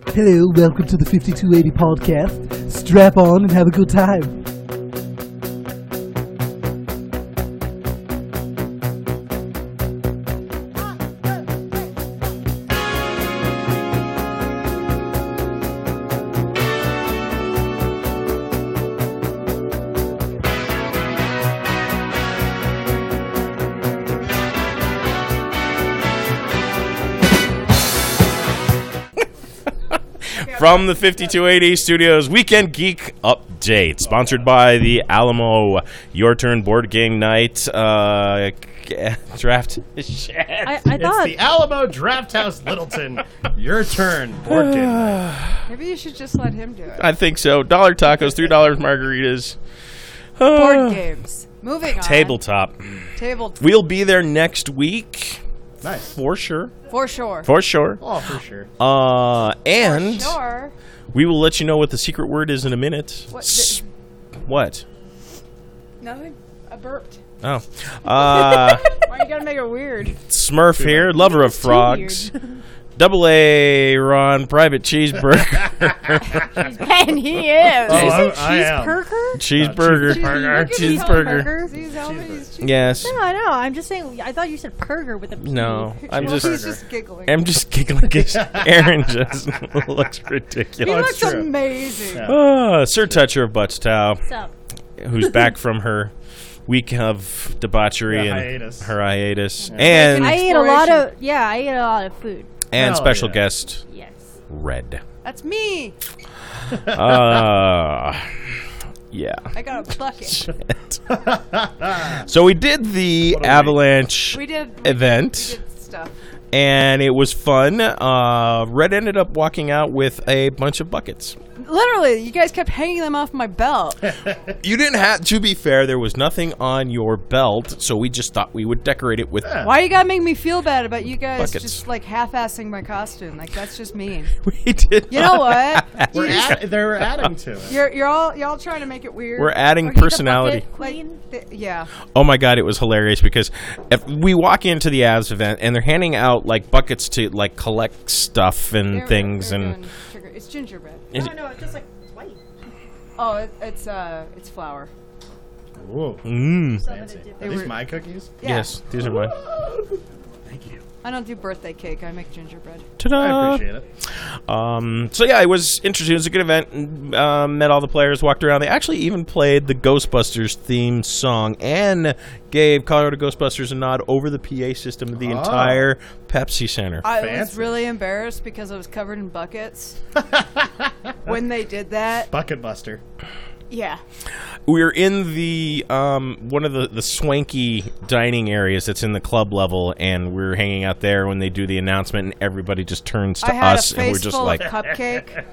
Hello, welcome to the 5280 podcast. Strap on and have a good time. From the 5280 Studios Weekend Geek Update, sponsored by the Alamo Your Turn Board Game Night Draft. Shit. I It's thought the Alamo Draft House Littleton. Your turn. Board game night. Maybe you should just let him do it. I think so. $1 tacos, $3 margaritas. Board games. Moving on. Tabletop. Table. We'll be there next week. Nice. For sure. For sure. For sure. Oh, for sure. And For sure. we will let you know what the secret word is in a minute. What? What? Nothing. I burped. Oh. Why you gotta make it weird? Smurf here, lover of It's too frogs. Double A Ron, private cheeseburger. And he is. Oh, I am. Cheeseburger? Cheeseburger. Cheeseburger. Cheeseburger. Yes. No, I know. I'm just saying. I thought you said burger with a P. No, I'm Well, just. he's just giggling. I'm just giggling because Aaron just looks He ridiculous. looks true. amazing. Yeah. Sir Toucher of Butch Tao, So, who's back from her week of debauchery Yeah, and hiatus. her hiatus, Yeah. and I ate a lot of. Yeah, I ate a lot of food. and Hell special yeah. guest Yes. Red. That's me. Yeah. I got a bucket. So we did the What a Avalanche We did event. We did stuff. And it was fun. Red ended up walking out with a bunch of buckets. Literally, you guys kept hanging them off my belt. You didn't have, to be fair, there was nothing on your belt, so we just thought we would decorate it with. Yeah. Why you gotta make me feel bad about you guys Buckets. just like half-assing my costume? Like that's just mean. We did. You know what? They're adding to it. y'all trying to make it weird. We're adding Are you the personality. bucket queen? Yeah. Oh my god, it was hilarious because if we walk into the Avs event and they're handing out like buckets to like collect stuff and They're- things they're and doing sugar. It's gingerbread. Is- No, it's just like white. Oh, it's flour. Whoa. Fancy. Are these my cookies? Yeah. Yes, these are mine. Thank you. I don't do birthday cake. I make gingerbread. Ta-da! I appreciate it. So yeah, it was interesting. It was a good event. Met all the players, walked around. They actually even played the Ghostbusters themed song and gave Colorado Ghostbusters a nod over the PA system of the entire Pepsi Center. I was Fancy. really embarrassed because I was covered in buckets when they did that. Bucket Buster. Yeah. We were in the one of the swanky dining areas that's in the club level, and we were hanging out there when they do the announcement, and everybody just turns to I had us, a and we're face just full like, of cupcake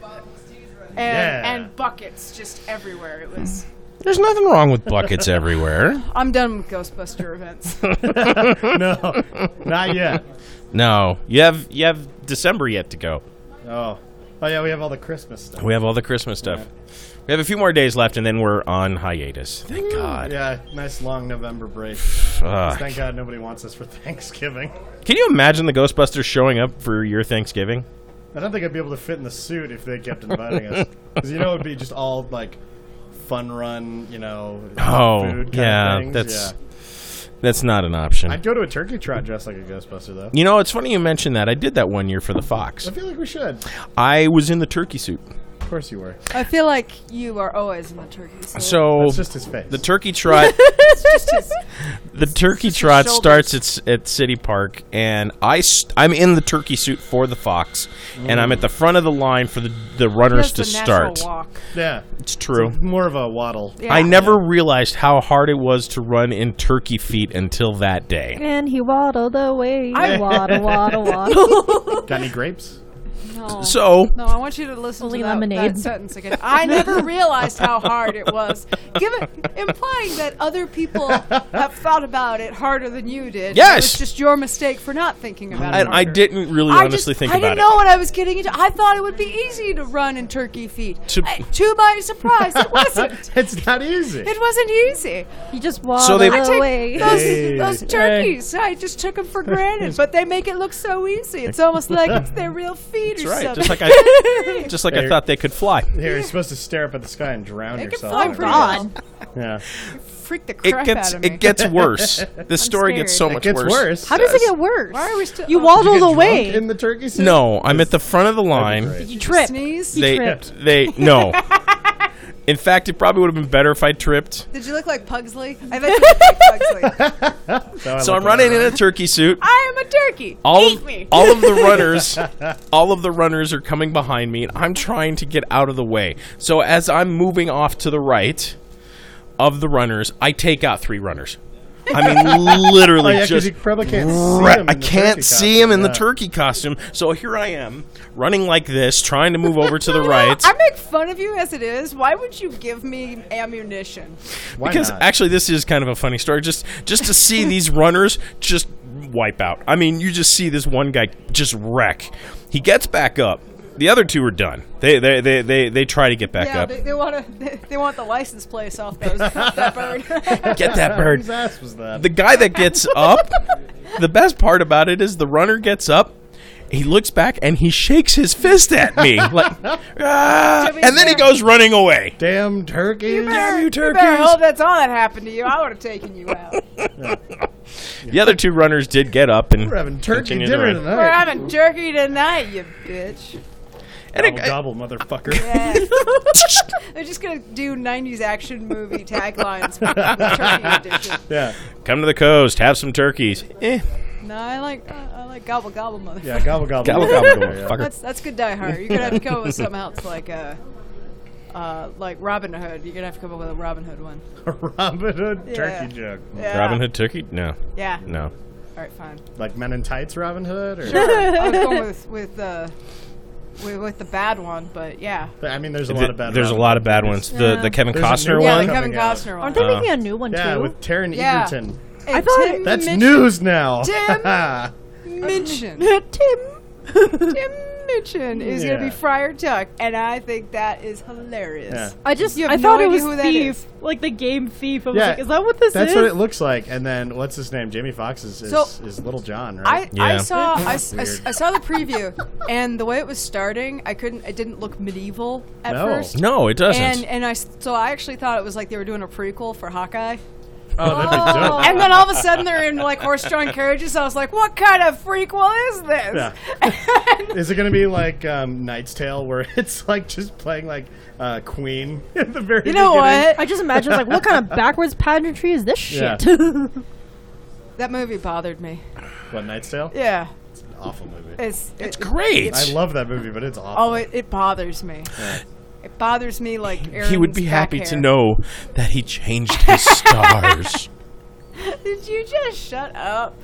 Yeah. and buckets just everywhere. It was. "There's nothing wrong with buckets everywhere." I'm done with Ghostbuster events. No, not yet. No, you have December yet to go. Oh yeah, we have all the Christmas stuff. We have all the Christmas stuff. We have a few more days left, and then we're on hiatus. Thank God. Yeah, nice long November break. Fuck. Thank God nobody wants us for Thanksgiving. Can you imagine the Ghostbusters showing up for your Thanksgiving? I don't think I'd be able to fit in the suit if they kept inviting us. Because it would be just all like fun run, food kind yeah, of things. that's not an option. I'd go to a turkey trot dressed like a Ghostbuster, though. You know, it's funny you mentioned that. I did that one year for the Fox. I feel like we should. I was in the turkey suit. Of course you were. I feel like you are always in the turkey suit. So That's just his face. the turkey trot, It's just his. the turkey just your trot shoulders. starts at City Park, and I'm in the turkey suit for the Fox, and I'm at the front of the line for the runners to He has the natural start. walk. Yeah. It's true. More of a waddle. Yeah. I never realized how hard it was to run in turkey feet until that day. And he waddled away. I- Waddle, waddle, waddle. Got any grapes? No. So No, I want you to listen Only to lemonade. that sentence again. I never realized how hard it was. Implying that other people have thought about it harder than you did. Yes. It was just your mistake for not thinking about it and I harder. didn't really honestly think I about didn't it. know what I was getting into. I thought it would be easy to run in turkey feet. To- To my surprise, it wasn't. It's not easy. It wasn't easy. He just So waddled they- I take away. those turkeys. I just took them for granted, but they make it look so easy. It's almost like it's their real feet That's or right. something. Just like I thought they could fly. Here, you're supposed to stare up at the sky and drown They can yourself. fly in it. pretty God. Yeah. Freak the crap out of me. It gets worse. The story gets so scared. much It gets worse. How does it get worse? Why are we still? You oh, waddled Did you get away. drunk in the turkey suit? No, I'm at the front of the line. great. You trip. Sneeze? You tripped. No. In fact, it probably would have been better if I tripped. Did you look like Pugsley? I bet you look like Pugsley. So I'm running in a turkey suit. I am a turkey. All Eat of, me. all of the runners are coming behind me, and I'm trying to get out of the way. So as I'm moving off to the right of the runners, I take out 3 runners. I mean, literally, Oh, yeah, 'cause just you probably can't see right. him I in the can't turkey see him in the costume, turkey costume. So here I am, running like this, trying to move over to the right. I make fun of you as it is. Why would you give me ammunition? Why Because not? actually, this is kind of a funny story. Just to see these runners just wipe out. I mean, you just see this one guy just wreck. He gets back up. The other 2 are done. They try to get back Yeah, up. they want the license plate off that bird. Get that bird. Whose ass was that? The guy that gets up, the best part about it is the runner gets up, he looks back, and he shakes his fist at me. Like, ah, and then he goes running away. Damn turkeys. Damn you, You better turkeys. hope that's all that happened to you. I would have taken you out. The other 2 runners did get up and We're having turkey continued dinner the run. tonight. We're having turkey tonight, you bitch. And Gobble, gobble, motherfucker. Yeah. They're just going to do 90s action movie taglines for the turkey edition. Yeah. come to the coast, have some turkeys. No, I like gobble gobble motherfucker. Yeah, gobble, gobble. Gobble, gobble, motherfucker. That's good Die Hard. You're gonna have to come up with something else like Robin Hood. You're gonna have to come up with a Robin Hood one. Robin Hood Yeah. turkey joke. Yeah. Robin Hood turkey? No. Yeah. No. All right, fine. Like Men in Tights Robin Hood? Or? Sure. I was going with the bad one, but yeah. I mean, there's a lot of bad There's a Robin lot Hood of bad movies. ones. Yeah. The Kevin There's a Costner new Yeah, one. the Kevin coming out. Costner one. Aren't they making a new one Yeah, too? with Taron Yeah. Egerton. And I thought- Tim That's Minchin- news now. Tim Minchin. Tim Minchin is going to be Yeah. Friar Tuck, and I think that is hilarious. Yeah. You have I no thought it idea was who that Thief, is. like the game Thief. I was Yeah, like, is that what this That's is? what it looks like. And then what's his name? Jamie Foxx is Little John, right? Yeah. I saw Weird. I saw the preview, and the way it was starting, it didn't look medieval at No. first. No, it doesn't. And I actually thought it was like they were doing a prequel for Hawkeye. Oh, that'd be dope. And then all of a sudden they're in like horse-drawn carriages. I was like, what kind of prequel is this? Yeah. Is it going to be like Knight's Tale, where it's like just playing like Queen at the very You know beginning? what? I just imagine like, what kind of backwards pageantry is this Yeah. shit? That movie bothered me. What, Knight's Tale? Yeah. It's an awful movie. It's Great. I love that movie, but it's awful. Oh, it bothers me. Yeah. It bothers me like Aaron's He would be back happy hair. to know that he changed his stars. Did you just shut up?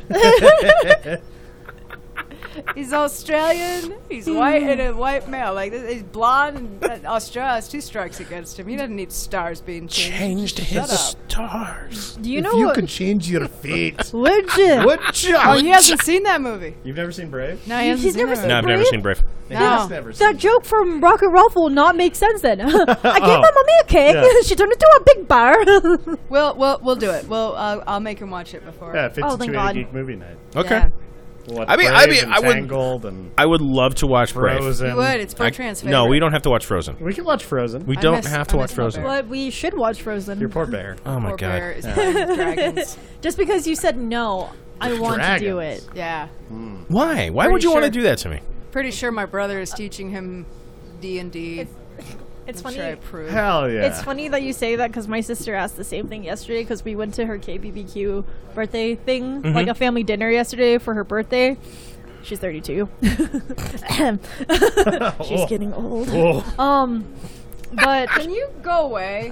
He's Australian. He's white and a white male. Like he's blonde. And Australia has 2 strikes against him. He doesn't need stars being changed. Changed Shut his up. stars. Do you If know you what? could change your fate. Legit. What Oh, job? he hasn't seen that movie. You've never seen Brave? No, he hasn't He's seen never that seen No, movie. I've never Brave? seen Brave. No. He's never seen That joke from Rocket Ralph will not make sense then. I gave Oh. my mommy a cake. Yeah. She turned into a big bar. We'll do it. I'll make him watch it before. Yeah, Oh, thank 52 God. Geek Movie Night. Okay. Yeah. What, I mean, Brave and I would- Tangled and I would love to watch Brave. Frozen. You would. It's Bertrand's favorite. No, we don't have to watch Frozen. We can watch Frozen. We I don't miss- have I to watch miss my Frozen. bear. But we should watch Frozen. Your poor bear. Oh my Poor god. bear is playing with dragons. Just because you said no, I want to do Dragons. it. Yeah. Why? Why Pretty would you want to sure. do that to me? Pretty sure my brother is teaching him D&D. It's I'm funny. sure I approve. Hell yeah. It's funny that you say that because my sister asked the same thing yesterday because we went to her KBBQ birthday thing, like a family dinner yesterday for her birthday. She's 32. She's getting old. Oh. But Can you go away?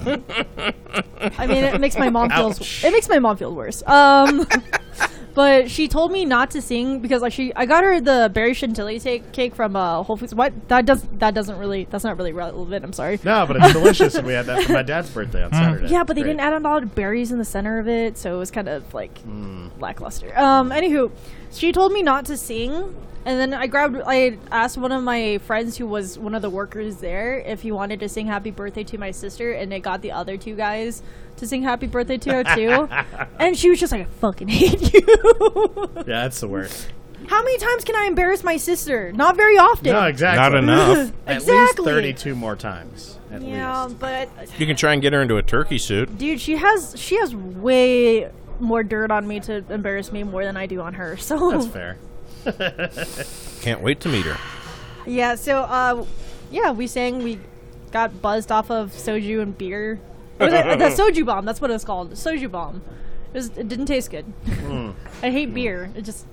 I mean, it makes my mom feel Ouch. it makes my mom feel worse. But she told me not to sing because like I got her the berry chantilly cake from Whole Foods. What that's not really relevant. I'm sorry. No, but it's delicious, and we had that for my dad's birthday on Saturday. Yeah, but they Great. didn't add a lot of berries in the center of it, so it was kind of like lackluster. Anywho, she told me not to sing, and then I asked one of my friends who was one of the workers there if he wanted to sing "Happy Birthday" to my sister, and it got the other 2 guys to sing "Happy Birthday" to her too. And she was just like, "I fucking hate you." Yeah, that's the worst. How many times can I embarrass my sister? Not very often. No, exactly. Not enough. At Exactly. least 32 more times. At Yeah, least. but You can try and get her into a turkey suit. dude, she has way more dirt on me to embarrass me more than I do on her. So That's fair. Can't wait to meet her. yeah, so we got buzzed off of soju and beer. Or the soju bomb, that's what it's called. Soju bomb. It didn't taste good. I hate beer. It just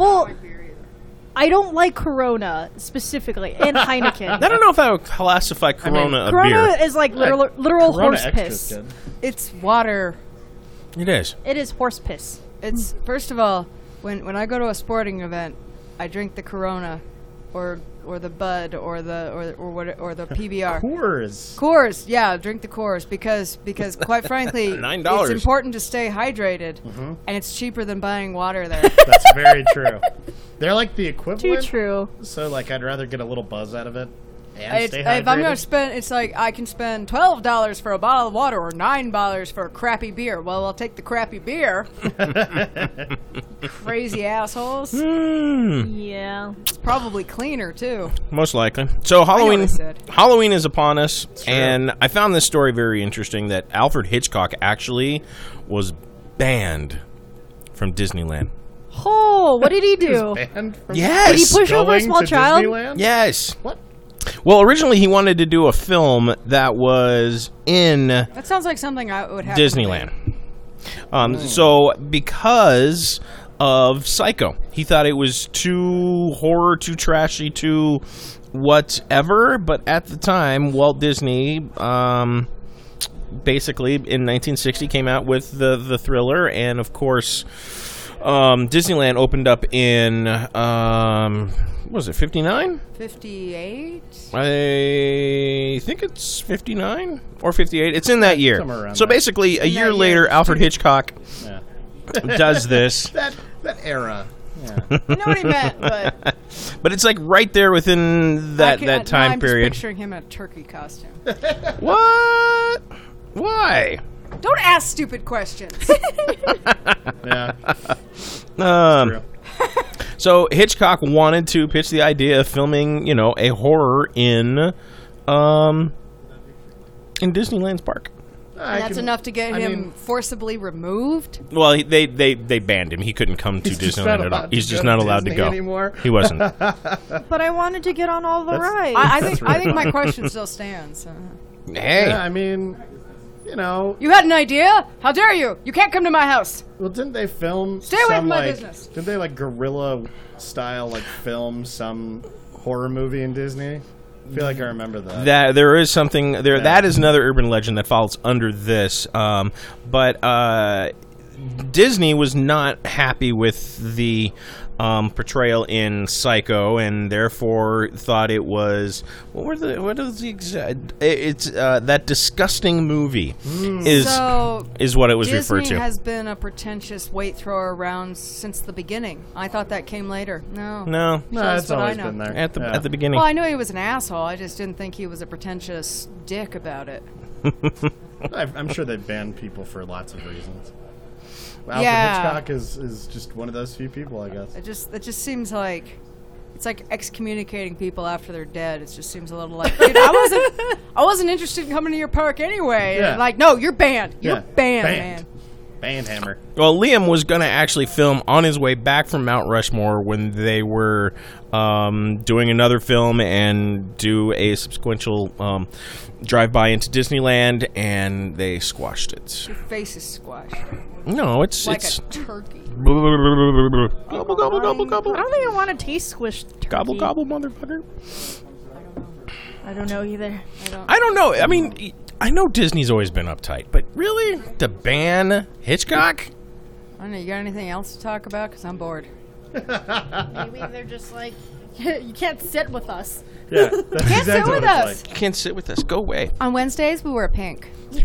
I don't like Corona specifically and Heineken. I don't know if I would classify Corona a Corona beer. is like literal Corona horse Extra's piss. good. It's water. It is. It is horse piss. It's first of all, when I go to a sporting event, I drink the Corona, or the Bud, or the PBR. Coors. Coors, yeah, drink the Coors because quite frankly, $9. it's important to stay hydrated, and it's cheaper than buying water there. That's very true. They're like the Too equivalent. true. So, like, I'd rather get a little buzz out of it and stay If I'm hydrated. gonna spend, it's like I can spend $12 for a bottle of water or $9 for a crappy beer. Well, I'll take the crappy beer. Crazy assholes. Yeah. It's probably cleaner too. Most likely. So what I Halloween said. Halloween is upon us, true. and I found this story very interesting that Alfred Hitchcock actually was banned from Disneyland. Oh, what did he do? Banned from Yes. Did he push over a going small to child? Disneyland? Yes. What? Well, originally he wanted to do a film that was in That sounds like something I would have. to Disneyland. So because of Psycho, he thought it was too horror, too trashy, too whatever. But at the time, Walt Disney, basically in 1960, came out with the Thriller, and of course, Disneyland opened up in what was it, 59? 58. I think it's 59 or 58. It's in that year. Somewhere around So there. basically, a year that later, year. Alfred Hitchcock Yeah. does this. That era. Yeah. I know what he meant, but But it's like right there within that time I'm period. Just picturing him in a turkey costume. What? Why? Don't ask stupid questions. Yeah. Um, so Hitchcock wanted to pitch the idea of filming, a horror in Disneyland's park. That's enough to get him forcibly removed. Well, they banned him. He couldn't come to He's just Disneyland not at all. allowed He's to just go not to allowed to Disney go anymore. He wasn't. But I wanted to get on all the rides. I think my question still stands. Hey. Yeah, I mean, You had an idea? How dare you? You can't come to my house. well, didn't they film Stay away some, from my like, business. Didn't they, like, guerrilla style, like, film some horror movie in Disney? I feel like I remember that. That there is something there. Yeah. That is another urban legend that falls under this. But Disney was not happy with the portrayal in Psycho, and therefore thought it was what is the exact? It's that disgusting movie is what it was Disney referred to. has been a pretentious weight thrower around since the beginning. I thought that came later. No. No, That's it's what I always know. been there. at the Yeah. at the beginning. Well, I knew he was an asshole. I just didn't think he was a pretentious dick about it. I'm sure they banned people for lots of reasons. Alfred Yeah. Hitchcock is just one of those few people, I guess. It just seems like it's like excommunicating people after they're dead. It just seems a little like, dude, I wasn't interested in coming to your park anyway. Yeah. And like, no, you're banned. You're Yeah. banned, Banned. man. Bandhammer. Well, Liam was going to actually film on his way back from Mount Rushmore when they were doing another film and do a subsequential drive-by into Disneyland, and they squashed it. Your face is squashed No, it's like it's a turkey. gobble gobble gobble gobble I don't think I want to taste squished turkey. gobble gobble motherfucker. I don't know either. I don't know. I mean, I know Disney's always been uptight, but really to ban Hitchcock? I don't know. You got anything else to talk about? Because I'm bored. Maybe they're just like, you can't sit with us. Yeah, that's Can't exactly sit what with it's us. like. Can't sit with us. Go away. On Wednesdays, we wear pink.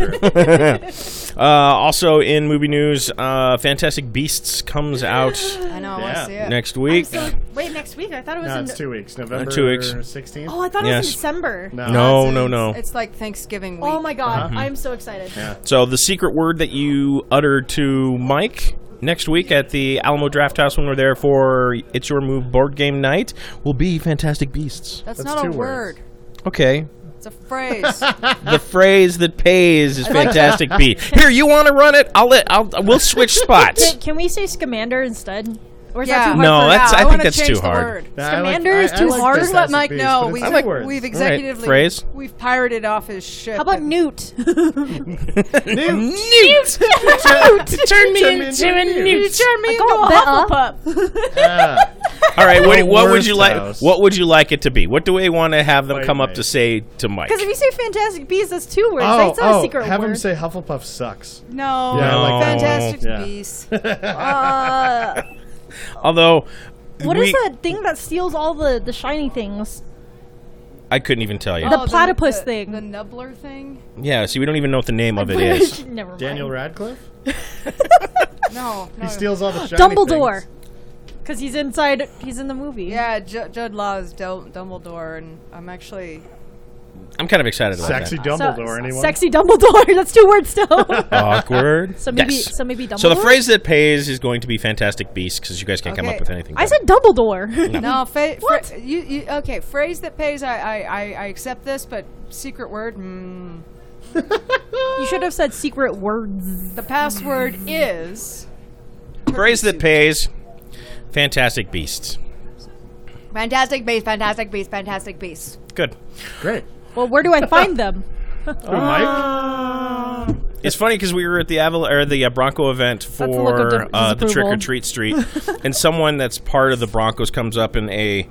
Also in movie news, Fantastic Beasts comes out I know. I want Yeah. to see it. next week. Wait, next week? I thought it was No, in. it's 2 weeks. November 2 weeks. 16th. Oh, I thought it Yes. was in December. No. It's like Thanksgiving week. Oh my god, Uh-huh. I'm so excited. Yeah. So the secret word that you uttered to Mike next week at the Alamo Draft House when we're there for It's Your Move board game night will be Fantastic Beasts. That's That's not a 2 word. words. Okay. It's a phrase. The phrase that pays is Fantastic Beasts. Here, you want to run it? We'll switch spots. Can we say Scamander instead? Or is Yeah. that too hard No, for that's- Yeah, I think wanna that's change too the hard. word. Scamander is too hard. Just let Mike know we've Right, executively phrase. we've pirated off his shit. How about Newt? Newt! Turn me into a You turn me I into got a Hufflepuff. All right, what would worst you like? house. What would you like it to be? What do we want to have them Wait, come up wait. to say to Mike? Because if you say Fantastic Beasts, that's 2 words. That's not a secret have word. him say Hufflepuff sucks. No, Yeah, I like that. Fantastic Yeah. Beasts. Although, What is that thing that steals all the shiny things? I couldn't even tell you. The platypus thing. The nubbler thing. Yeah, see, we don't even know what the name of it is. Never mind. Daniel Radcliffe? No, He steals all the shiny Dumbledore. things. Because he's inside. He's in the movie. Yeah, Judd Law is Dumbledore, and I'm actually. I'm kind of excited about Sexy that. Dumbledore, anyone? Sexy Dumbledore. That's 2 words still. Awkward. So maybe, Yes. so maybe Dumbledore. So the phrase that pays is going to be Fantastic Beasts because you guys can't come Okay. up with anything. I said Dumbledore. No, What? you okay? Phrase that pays. I accept this, but secret word. You should have said secret words. The password is phrase that pays. Fantastic Beasts. Fantastic Beasts. Fantastic Beasts. Fantastic Beasts. Good. Great. Well, where do I find them? Through Mike? It's funny because we were at the Bronco event That's a look of for the disapproval. Trick or Treat Street, and someone that's part of the Broncos comes up in a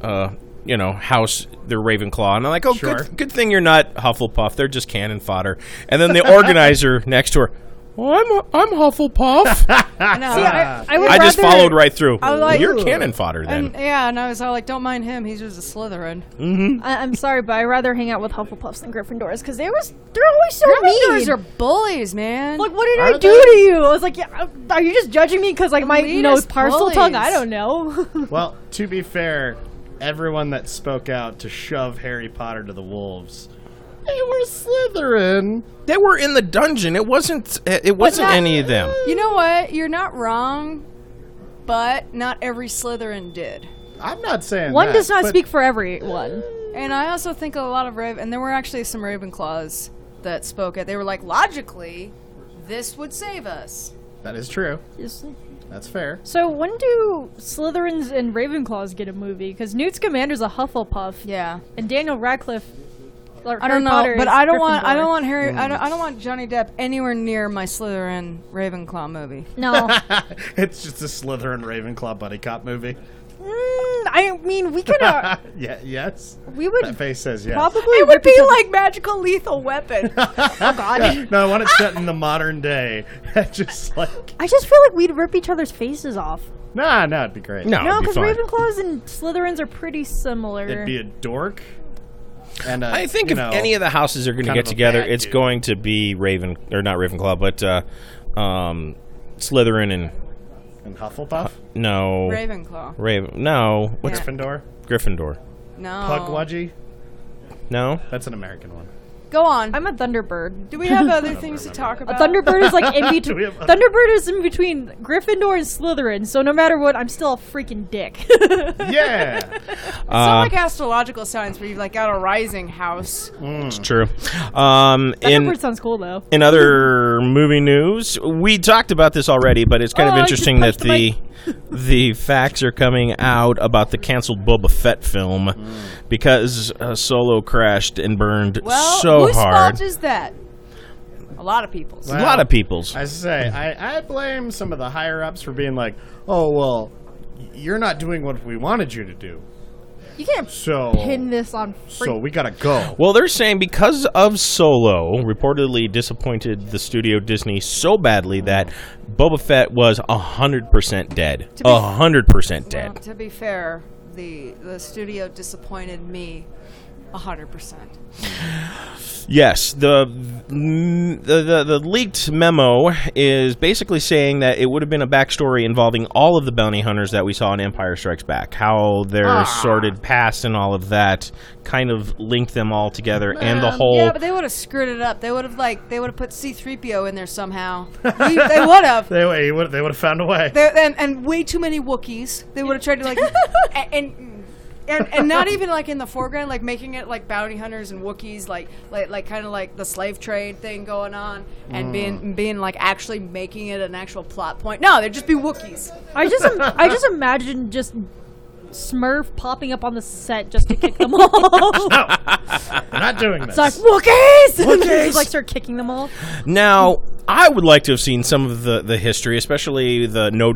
house. They're Ravenclaw, and I'm like, oh, Sure. good thing you're not Hufflepuff. They're just cannon fodder. And then the organizer next to her, well, I'm Hufflepuff. I know. See, I would I just rather- followed right through. I was like- You're cannon fodder then. and I was all like, don't mind him. He's just a Slytherin. I'm sorry, but I'd rather hang out with Hufflepuffs than Gryffindors because they're always so Gryffindors mean. are bullies, man. Like, what did Are I do to you? I was like, yeah, are you just judging me because like my Elitist parcel tongue? bullies. I don't know. Well, to be fair, everyone that spoke out to shove Harry Potter to the wolves, they were Slytherin. They were in the dungeon. It wasn't. It wasn't not- any of them. You know what? You're not wrong, but not every Slytherin did. I'm not saying One that, does not but speak for everyone. And I also think a lot of and there were actually some Ravenclaws that spoke it. They were like, logically, this would save us. That is true. That's fair. So when do Slytherins and Ravenclaws get a movie? Because Newt Scamander's a Hufflepuff, Yeah. and Daniel Radcliffe. I don't know, but I don't want Harry. Mm. I don't want Johnny Depp anywhere near my Slytherin Ravenclaw movie. No. It's just a Slytherin Ravenclaw buddy cop movie. I mean, we could. Yeah. Yes. We would That face says yes. probably. It would rip be each other- like Magical Lethal Weapon. Oh God. Yeah. No, I want it set in the modern day. Just like I just feel like we'd rip each other's faces off. no, it'd be great. No, No, it'd be because fine. Ravenclaws and Slytherins are pretty similar. It'd be a dork. And I think if any of the houses are going to kind get of a together, bad it's dude. going to be not Ravenclaw, but Slytherin and and Hufflepuff, no Ravenclaw. no Yeah. Gryffindor, Gryffindor. No. Pugwudgie. No, That's an American one. Go on. I'm a Thunderbird. Do we have other things to talk A about? Thunderbird is like in Do we between. have other- Thunderbird is in between Gryffindor and Slytherin. So no matter what, I'm still a freaking dick. Yeah. It's not like astrological signs where you've like got a rising house. it's true. Thunderbird sounds cool though. In other movie news, we talked about this already, but it's kind of Oh, I interesting that just punched the facts are coming out about the canceled Boba Fett film because Solo crashed and burned Well, so whose hard. fault is that? A lot of people's. A lot of people's. I say, I blame some of the higher ups for being like, oh well, you're not doing what we wanted you to do, You can't so pin this on. so we gotta go. Well, they're saying because of Solo, reportedly disappointed the studio Disney so badly that Boba Fett was 100% dead. 100% dead. Well, to be fair, the studio disappointed me 100%. Yes, the leaked memo is basically saying that it would have been a backstory involving all of the bounty hunters that we saw in Empire Strikes Back, how their sordid past and all of that kind of linked them all together, and the whole. Yeah, but they would have screwed it up. They would have put C-3PO in there somehow. They would have. They would have found a way. And way too many Wookiees. They would have tried to like and not even like in the foreground, like making it like bounty hunters and Wookiees, like kind of like the slave trade thing going on, and being like actually making it an actual plot point. No, they'd just be Wookiees. I just imagine just Smurf popping up on the set just to kick them off. No, we're not doing this. It's like Wookiees! And they just like start kicking them off. Now, I would like to have seen some of the history, especially the no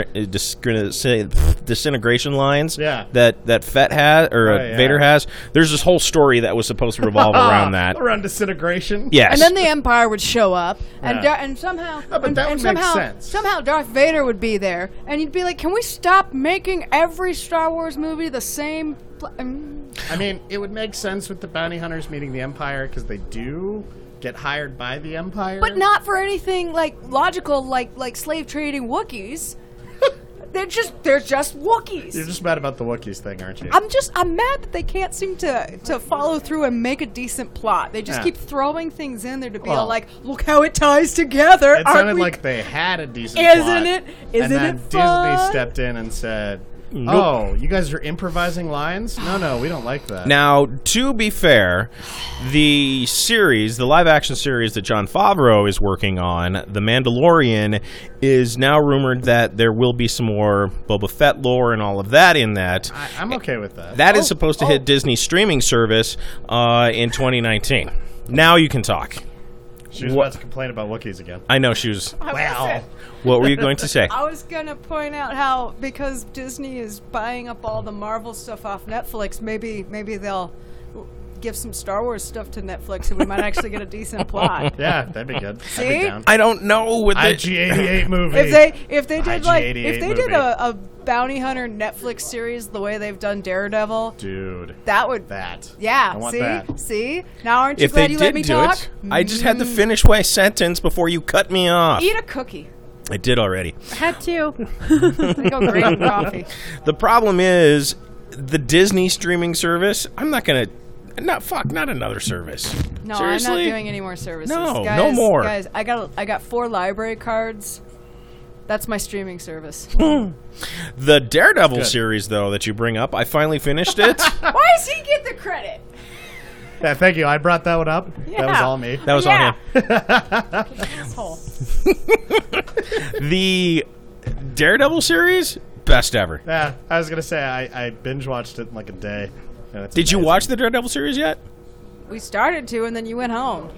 disintegration lines that Fett has, or Vader has. There's this whole story that was supposed to revolve around that. Around disintegration? Yes. And then the Empire would show up, and somehow, but that would make sense. Somehow Darth Vader would be there, and you'd be like, "Can we stop making every Star Wars movie the same?" I mean, it would make sense with the bounty hunters meeting the Empire because they do get hired by the Empire, but not for anything like logical, like slave trading Wookiees. They're just Wookiees. You're just mad about the Wookiees thing, aren't you? I'm mad that they can't seem to follow through and make a decent plot. They just keep throwing things in there to be all like, look how it ties together. It sounded like they had a decent Isn't plot. it? And then it fun? Disney stepped in and said, Nope. "Oh, you guys are improvising lines? No, we don't like that." Now, to be fair, the live-action series that Jon Favreau is working on, The Mandalorian, is now rumored that there will be some more Boba Fett lore and all of that in that. I'm okay with that. That is supposed to hit Disney's streaming service in 2019. Now you can talk. She was about to complain about Wookiees again. I know she was. Wow. What were you going to say? I was going to point out how, because Disney is buying up all the Marvel stuff off Netflix, maybe they'll give some Star Wars stuff to Netflix and we might actually get a decent plot. Yeah, that'd be good. See? I'd be down. I don't know with the IG-88 movie. If they did IG-88 a bounty hunter Netflix series the way they've done Daredevil, dude, that would I want that. See? Now aren't you if glad they you did let me do talk? it, I just had to finish my sentence before you cut me off. Eat a cookie. I did already. I had to. They go great with coffee. The problem is the Disney streaming service. I'm not gonna. Not another service. No, Seriously? I'm not doing any more services. No, guys, no more. Guys, I got 4 library cards. That's my streaming service. The Daredevil series, though, that you bring up, I finally finished it. Why does he get the credit? Yeah, thank you. I brought that one up. Yeah. That was all me. That was on him. Asshole. The Daredevil series, best ever. Yeah, I was going to say, I binge-watched it in like a day. And it's Did you amazing. watch the Daredevil series yet? We started to, and then you went home.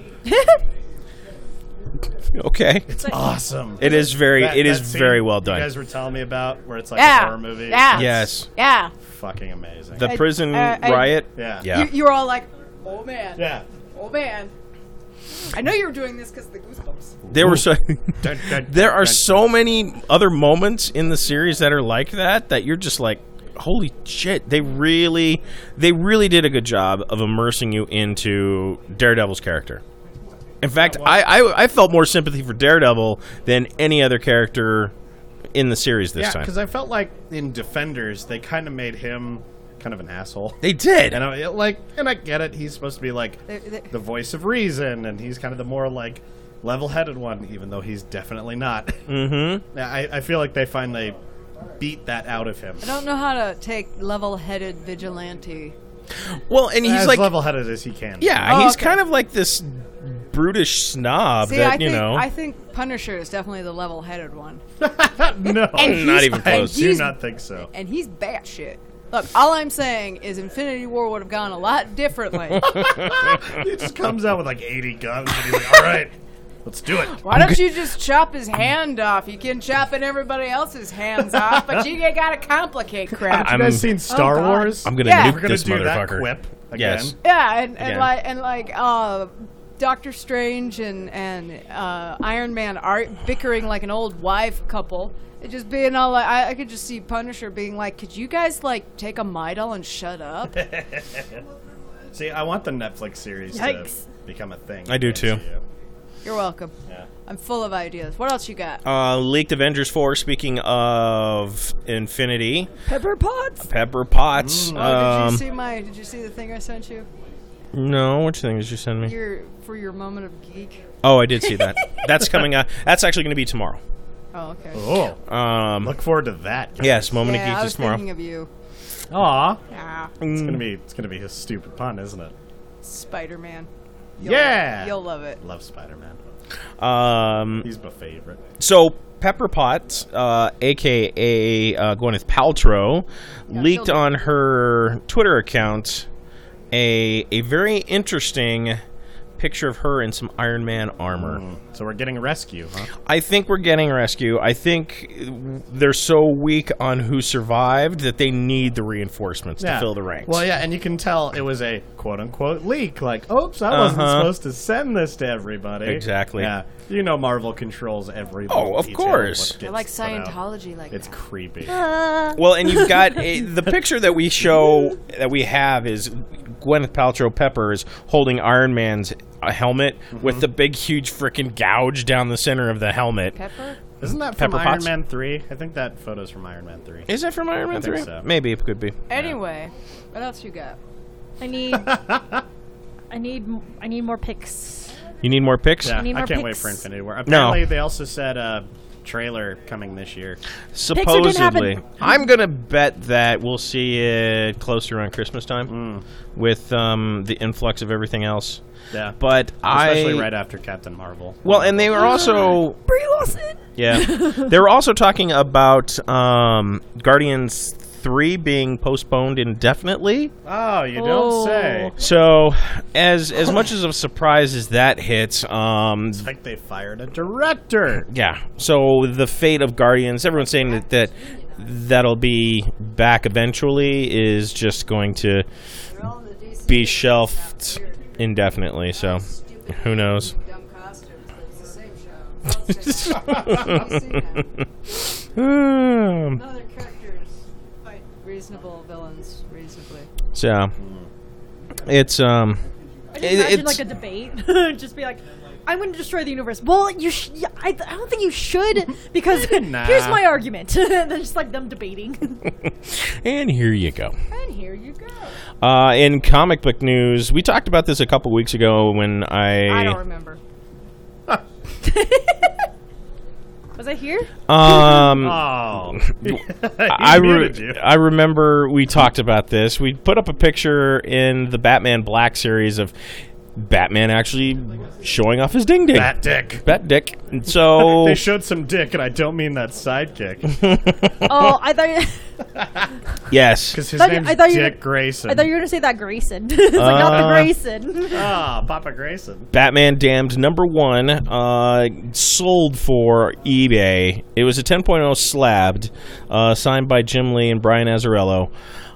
Okay. It's awesome. It is very scene very well done. You guys were telling me about where it's like a horror movie. Yeah. Yes. Yeah. Fucking amazing. The prison riot. Yeah. Yeah. You were all like, oh man. Yeah. Oh man. I know you were doing this because of the goosebumps. There were so Dun, dun, there are dun. so many other moments in the series that are like that you're just like, holy shit, they really did a good job of immersing you into Daredevil's character. In fact, I felt more sympathy for Daredevil than any other character in the series this Yeah, time. because I felt like in Defenders, they kind of made him kind of an asshole. They did. And I get it. He's supposed to be like the voice of reason, and he's kind of the more like level-headed one, even though he's definitely not. Mm-hmm. I feel like they finally beat that out of him. I don't know how to take level-headed vigilante. Well, and he's as like level-headed as he can. yeah, Oh, he's okay. kind of like this brutish snob See, that, I think Punisher is definitely the level-headed one. No, not even close. I do not think so. And he's batshit. Look, all I'm saying is Infinity War would have gone a lot differently. He just comes out with like 80 guns, and he's like, "All right, let's do it." Why don't you just chop his hand off? You can chop everybody else's hands off, but you gotta complicate crap. Have you guys seen Star God. Wars? I'm gonna Yeah. nuke We're gonna this do that motherfucker. quip again. Yes. Yeah, Again. and like Doctor Strange and Iron Man are bickering like an old wife couple. It just being all like, I could just see Punisher being like, "Could you guys like take a Midol and shut up?" See, I want the Netflix series Yikes. to become a thing. I do in too. MCU. You're welcome. Yeah. I'm full of ideas. What else you got? Leaked Avengers 4, speaking of Infinity. Pepper Potts. Pepper Potts. Did you see the thing I sent you? No, which thing did you send me? For your moment of geek. Oh, I did see that. That's coming out. That's actually going to be tomorrow. Oh, okay. Oh, look forward to that. Guys. Yes, Moment Yeah, of I Geek was is tomorrow. thinking of you. Aw, Ah, it's gonna be a stupid pun, isn't it? Spider-Man. Yeah! You'll love it. Love Spider-Man. Um, He's my favorite. So Pepper Potts, aka Gwyneth Paltrow, leaked she'll- on her Twitter account a very interesting picture of her in some Iron Man armor. So we're getting rescue, huh? I think we're getting rescue. I think they're so weak on who survived that they need the reinforcements to fill the ranks. Well, yeah, and you can tell it was a quote-unquote leak. Like, oops, I wasn't supposed to send this to everybody. Exactly. Yeah, you know Marvel controls every Oh, of detail course. what I gets like put out. Scientology like It's that. creepy. Well, and you've got the picture that we have is Gwyneth Paltrow Pepper is holding Iron Man's helmet with the big, huge freaking gouge down the center of the helmet. Pepper? Isn't that from Pepper Iron Potts? Man 3? I think that photo's from Iron Man 3. Is that from Iron Man think 3? so. Maybe it could be. Anyway, what else you got? I need more pics. You need more pics? Yeah, need I more can't wait pics. for Infinity War. Apparently, they also said trailer coming this year. Supposedly. happen. I'm going to bet that we'll see it closer around Christmas time with the influx of everything else. Yeah, But especially right after Captain Marvel. Well, and they were also... Brie Larson. Yeah. They were also talking about Guardians 3 being postponed indefinitely. Oh, you don't say. So, as much as of a surprise as that hits, It's like they fired a director. yeah. So the fate of Guardians, everyone's saying that'll be back eventually, is just going to be shelved indefinitely. So, who knows? Dumb costumes, but it's the same show. Other characters fight reasonable villains reasonably. So, it's I just imagine it's like a debate. Just be like, I'm going to destroy the universe. Well, I don't think you should because Nah. here's my argument. They're just like them debating. and here you go. And here you go. In comic book news, we talked about this a couple weeks ago when I don't remember. Was I here? Oh. I muted you. remember we talked about this. We put up a picture in the Batman Black series of Batman actually showing off his ding-ding. Bat dick. Bat dick. And so... They showed some dick, and I don't mean that sidekick. Oh, I thought yes. Because his Thought you- name's I thought you were- Dick Grayson. I thought you were going to say that Grayson. It's like not the Grayson. Ah, Papa Grayson. Batman Damned #1 sold for eBay. It was a 10.0 slabbed, signed by Jim Lee and Brian Azzarello,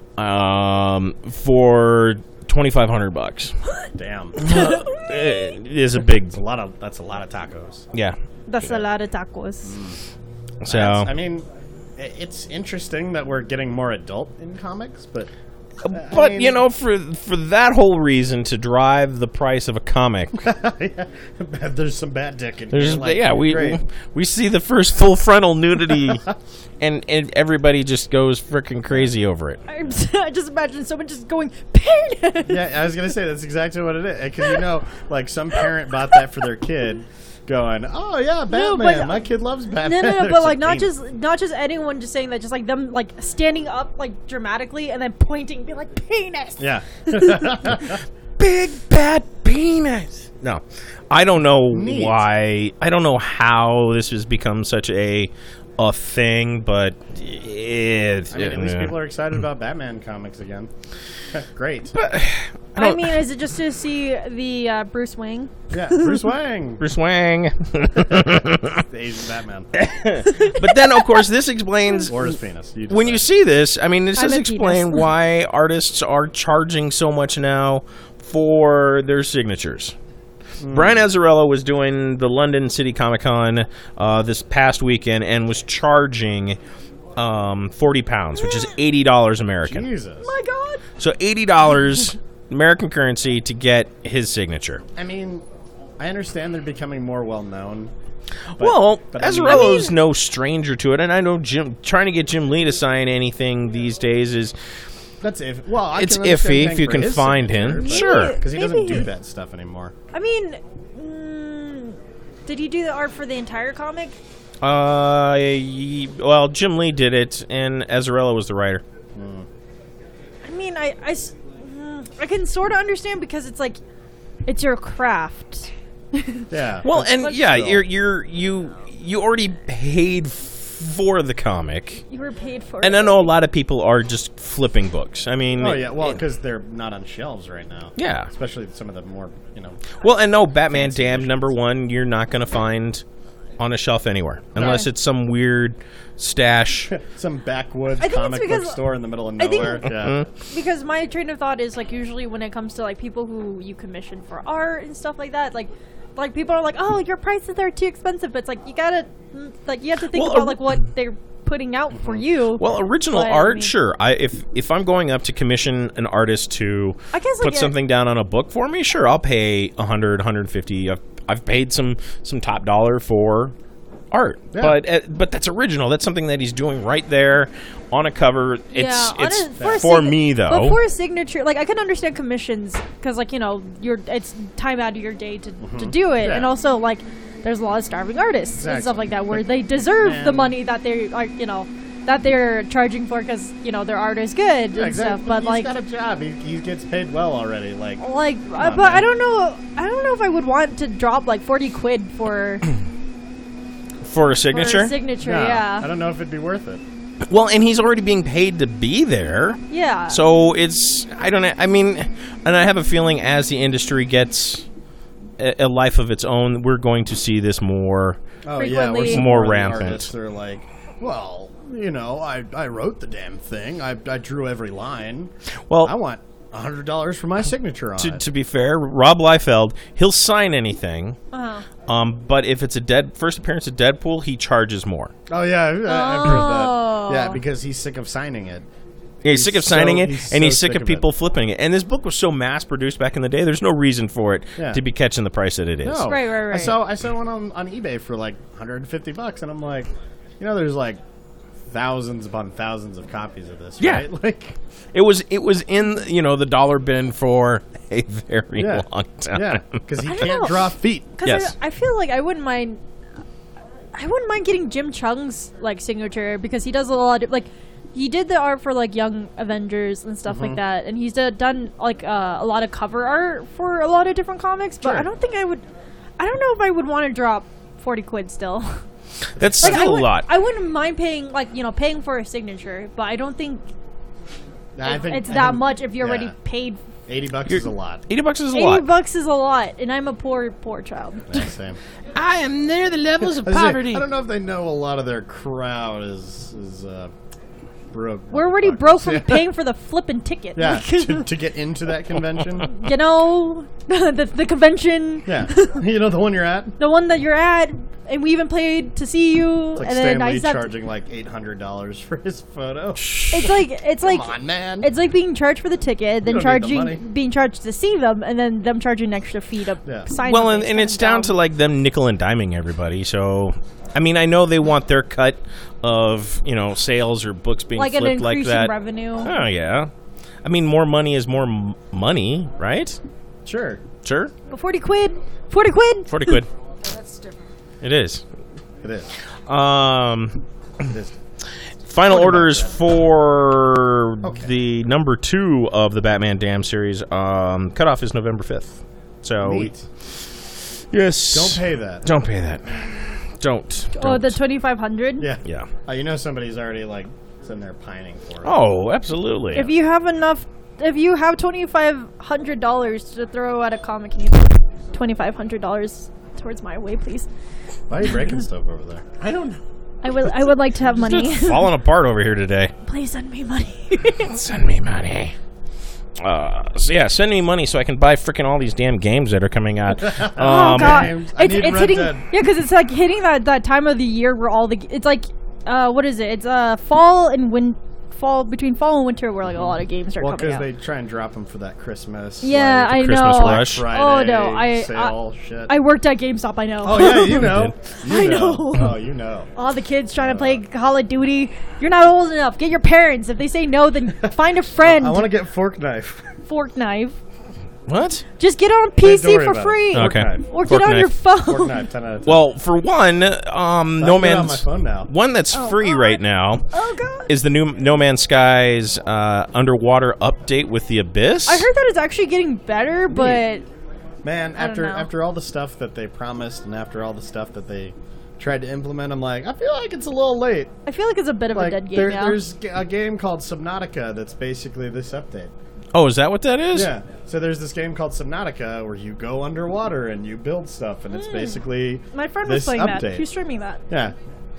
for $2,500. Damn. It is a big, That's a lot of tacos. yeah. That's a lot of tacos. So I mean, it's interesting that we're getting more adult in comics, but but mean- you know, for that whole reason to drive the price of a comic, there's some bad dick in there's here. Like, yeah, great. we see the first full frontal nudity, and everybody just goes freaking crazy over it. I just imagine someone just going, pain! Yeah, I was gonna say that's exactly what it is. Because you know, like some parent bought that for their kid, going, "Oh yeah, Batman! but- My kid loves No, Batman." no, no, There's but like penis. not just anyone just saying that, just like them like standing up like dramatically and then pointing, be like penis. Yeah. Big bad penis. No, I don't know Neat. why. I don't know how this has become such a thing, but it. I mean, at least people are excited about Batman comics again. Great. I mean, is it just to see the Bruce Wayne? Yeah, Bruce Wayne, Bruce Wayne. the Asian Batman, But then, of course, this explains or his penis. You when you decide. see this. I mean, this I'm does a explain penis. why artists are charging so much now for their signatures. Brian Azzarello was doing the London City Comic Con this past weekend and was charging £40, which is $80 American. Jesus. My God. So $80 American currency to get his signature. I mean, I understand they're becoming more well known. Well, but I mean- Azzarello's no stranger to it, and I know trying to get Jim Lee to sign anything these days is That's if well, I it's can understand iffy if paying you for can his find signature, him. but- Sure. because he doesn't Maybe. do that stuff anymore. I mean, did he do the art for the entire comic? Well, Jim Lee did it, and Azzarello was the writer. I mean, I can sort of understand because it's like, it's your craft. Yeah. Well, and but yeah, still. you already paid for the comic, You were paid for and it. I know a lot of people are just flipping books. I mean, Oh yeah, well, because they're not on shelves right now. Yeah. especially some of the more, well, and no, Batman Damned #1, you're not going to find on a shelf anywhere unless it's some weird stash. some backwoods I think it's comic book because- store in the middle of I think- nowhere. Yeah. Because my train of thought is like usually when it comes to like people who you commission for art and stuff like that, like people are like, oh, your prices are too expensive, but it's like you have to think Well, about like what they're putting out for you. Well, original But, I art, mean- sure. If I'm going up to commission an artist to I guess, like, put something down on a book for me, sure, I'll pay $100, $150. I've paid some top dollar for art, Yeah. but that's original. That's something that he's doing right there on a cover. It's a for me though. But for a signature, like I can understand commissions because like it's time out of your day to do it, Yeah. and also like there's a lot of starving artists and stuff Exactly. like that where they deserve the Man. money that they are that they're charging for because their art is good and stuff. But he's like got a job. He gets paid well already. Like but on, I man. don't know if I would want to drop like 40 quid for for a signature. For a signature, no, yeah. I don't know if it'd be worth it. Well, and he's already being paid to be there. Yeah. So I don't know. I mean, and I have a feeling as the industry gets a life of its own, we're going to see this more. Oh Frequently. yeah, where some More of the rampant. Artists are like, well, I wrote the damn thing. I drew every line. Well, I want $100 for my signature on it. to be fair, Rob Liefeld, he'll sign anything. But if it's a first appearance of Deadpool, he charges more. Oh yeah, I've heard that. Oh. Yeah, because he's sick of signing it. Yeah, he's sick of signing it, he's and he's so sick of people flipping it. And this book was so mass-produced back in the day, there's no reason for it Yeah. to be catching the price that it is. No, Right. I saw one on eBay for like $150, and I'm like, there's like thousands upon thousands of copies of this. Yeah. Right? Like, It was in the dollar bin for a very yeah, long time. yeah, because he I don't can't know. draw feet. Because Yes. I feel like I wouldn't mind getting Jim Chung's like signature because he does a lot of like he did the art for like Young Avengers and stuff like that, and he's done like a lot of cover art for a lot of different comics. But Sure. I don't know if I would want to drop 40 quid still. That's Like, still a lot. I wouldn't mind paying paying for a signature, but I don't think I think it's I that think- much if you already yeah. paid. $80 is a lot. $80 is a 80 lot. bucks is a lot, and I'm a poor child. Yeah, same. I am near the levels of I was gonna say, poverty. I don't know if they know a lot of their crowd is broke. We're already broke from Yeah. paying for the flipping ticket. Yeah, Like, to get into that convention. the convention, Yeah, the one you're at. the one that you're at, and we even paid to see you. It's like and then Stan I Lee just have to- charging like $800 for his photo. it's like Come on, man. it's like being charged for the ticket, then don't need the money. being charged to see them, and then them charging an extra fee to Yeah. sign. Well, something. and it's down to like them nickel and diming everybody. So, I mean, I know they want their cut of sales or books being like an flipped like increase that. in revenue. Oh yeah, I mean, more money is more money, right? Sure, Sure, But 40 quid, 40 quid. 40 quid. That's different. It is. it is. It is. Final Talk about orders that. for Okay. the number 2 of the Batman Damned series. Cutoff is November 5th. So Neat. yes, Don't pay that. Don't pay that. Don't. Oh, the Don't. 2,500. Yeah. Yeah. Somebody's already like sitting there pining for it. Oh, absolutely. If you have $2,500 to throw at a comic, can you throw $2,500 towards my way, please? Why are you breaking stuff over there? I don't know. I would like to have money. Falling apart over here today. Please send me money. Send me money. So yeah, send me money so I can buy freaking all these damn games that are coming out. Oh god, games. I need it's Red hitting. Dead. Yeah, because it's like hitting that time of the year where all the it's like what is it? It's fall fall and winter where like a lot of games are Well, coming because out. they try and drop them for that Christmas. Yeah, like, I Christmas know. rush. Friday Oh no, sale shit. I worked at GameStop. I know. Oh yeah, you know. You I know. Oh, you know. All the kids trying to play Call of Duty. You're not old enough. Get your parents. If they say no, then find a friend. I want to get fork knife. Fork knife. What? Just get on Don't PC worry for about it. free. Fork Okay. knife. Or Fork get on your knife. phone. Fork knife. 10 out of 10. Well, for one, No on my Man's phone now. one that's free God. right now Oh god. is the new No Man's Skies underwater update with the Abyss. I heard that it's actually getting better, but Man, I don't know. after all the stuff that they promised and after all the stuff that they tried to implement, I'm like, I feel like it's a little late. I feel like it's a bit of a Like dead game now. there's a game called Subnautica that's basically this update. Oh, is that what that is? Yeah. So there's this game called Subnautica where you go underwater and you build stuff, and it's basically My friend was this playing update. that. He was streaming that. Yeah.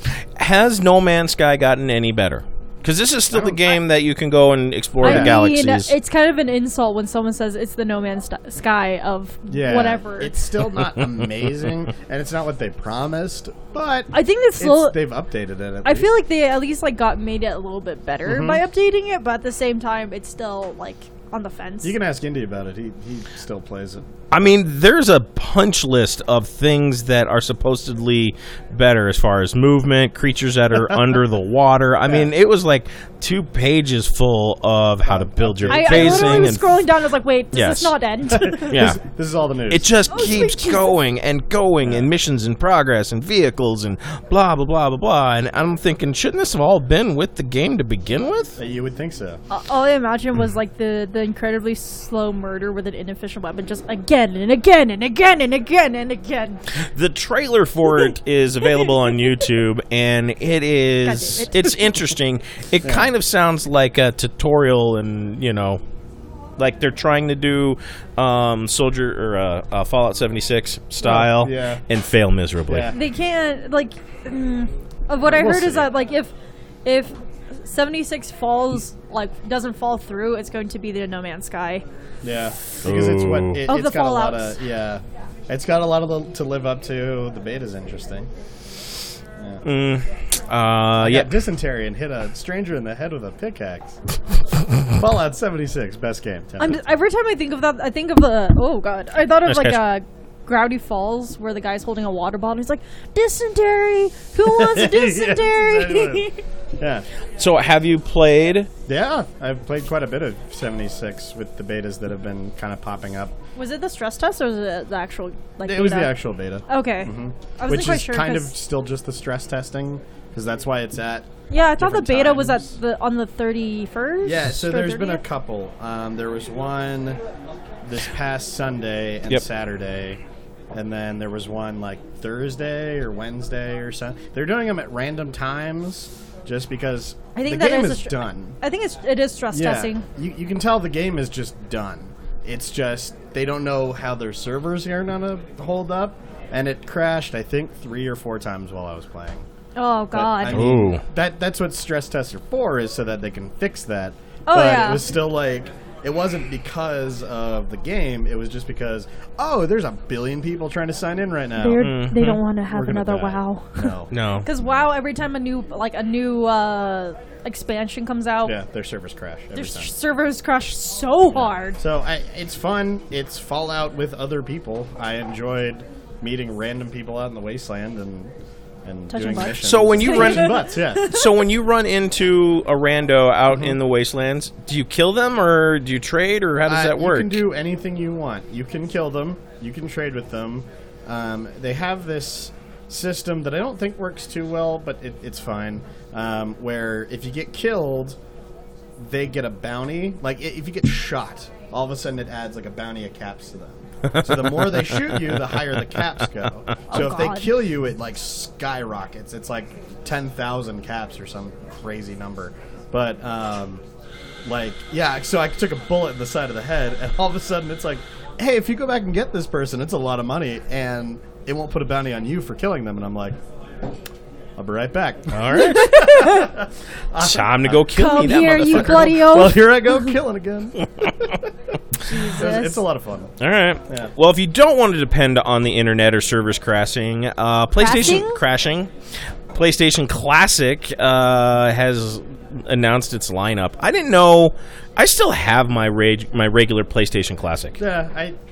Has No Man's Sky gotten any better? Because this is still the game that you can go and explore I the mean, galaxies. it's kind of an insult when someone says it's the No Man's Sky of Yeah. whatever. It's still not amazing, and it's not what they promised, but I think it's slow. they've updated it. I feel like they at least like made it a little bit better Mm-hmm. by updating it, but at the same time, it's still like on the fence. You can ask Indy about it. He still plays it. I mean, there's a punch list of things that are supposedly better as far as movement, creatures that are under the water. I mean, it was like 2 pages full of how to build your I phasing. literally was and scrolling down. I was like, wait, does Yes. this not end? yeah. This is all the news. It just Oh, sweet keeps Jesus. going and going, and missions in progress, and vehicles, and blah, blah, blah, blah, blah. And I'm thinking, shouldn't this have all been with the game to begin with? You would think so. All I imagine was like the incredibly slow murder with an inefficient weapon, just again and again and again and again and again. The trailer for it is available on YouTube, and it is, God damn it. it's interesting. It kind of sounds like a tutorial, and, you know, like they're trying to do Fallout 76 style Oh, yeah. and fail miserably. Yeah. They can't like. Of what I We'll heard is see. that like if 76 doesn't fall through, it's going to be the No Man's Sky. Yeah, because it's what Ooh. Of it's the got a lot Fallouts. of it's got a lot of to live up to. The beta's interesting. Yeah. Dysentery and hit a stranger in the head with a pickaxe. Fallout 76, best game. 10 out of 10. Every time I think of that, I think of the oh god, I thought of Nice like catch. Gravity Falls, where the guy's holding a water bottle. He's like, dysentery. Who wants a Yeah, that's dysentery? exactly Yeah, So have you played? yeah. I've played quite a bit of 76 with the betas that have been kind of popping up. Was it the stress test or was it the actual like? It was the beta? actual beta, Okay, I wasn't which quite is sure. kind of 'cause- still just the stress testing, because that's why it's at. yeah, I thought the different beta was at times. on the 31st. Yeah, so or there's been a 30th? couple. There was one this past Sunday and Yep. Saturday, and then there was one like Thursday or Wednesday or something. They're doing them at random times just because I think the that game is is a done. I think it is stress testing. You can tell the game is just done. It's just they don't know how their servers are gonna hold up, and it crashed I think 3 or 4 times while I was playing. Oh But, god. I mean, Ooh. that's what stress tests are for, is so that they can fix that. Oh, but yeah. it was still like, it wasn't because of the game. It was just because, oh, there's a billion people trying to sign in right now. They don't want to have We're gonna another die. WoW. No. No. Because WoW, every time a new expansion comes out, Yeah, their servers crash every their time. servers crash so hard. So it's fun. It's Fallout with other people. I enjoyed meeting random people out in the wasteland and Touching doing butts. missions. So when you run- Touching butts, yeah. So when you run into a rando out in the wastelands, do you kill them or do you trade or how does that work? You can do anything you want. You can kill them. You can trade with them. They have this system that I don't think works too well, but it's fine. Where if you get killed, they get a bounty. Like if you get shot, all of a sudden it adds like a bounty of caps to them. So the more they shoot you, the higher the caps go. So if God. they kill you, it like skyrockets. It's like 10,000 caps or some crazy number. But like, yeah, so I took a bullet in the side of the head, and all of a sudden it's like, hey, if you go back and get this person, it's a lot of money, and it won't put a bounty on you for killing them. And I'm like, I'll be right back. All right. Time to go kill Come me, that here, you motherfucker. bloody Well, oaf. here I go killing again. It's a lot of fun. All right. Yeah. Well, if you don't want to depend on the internet or servers crashing, PlayStation crashing. PlayStation Classic has announced its lineup. I didn't know. I still have my regular PlayStation Classic. Yeah,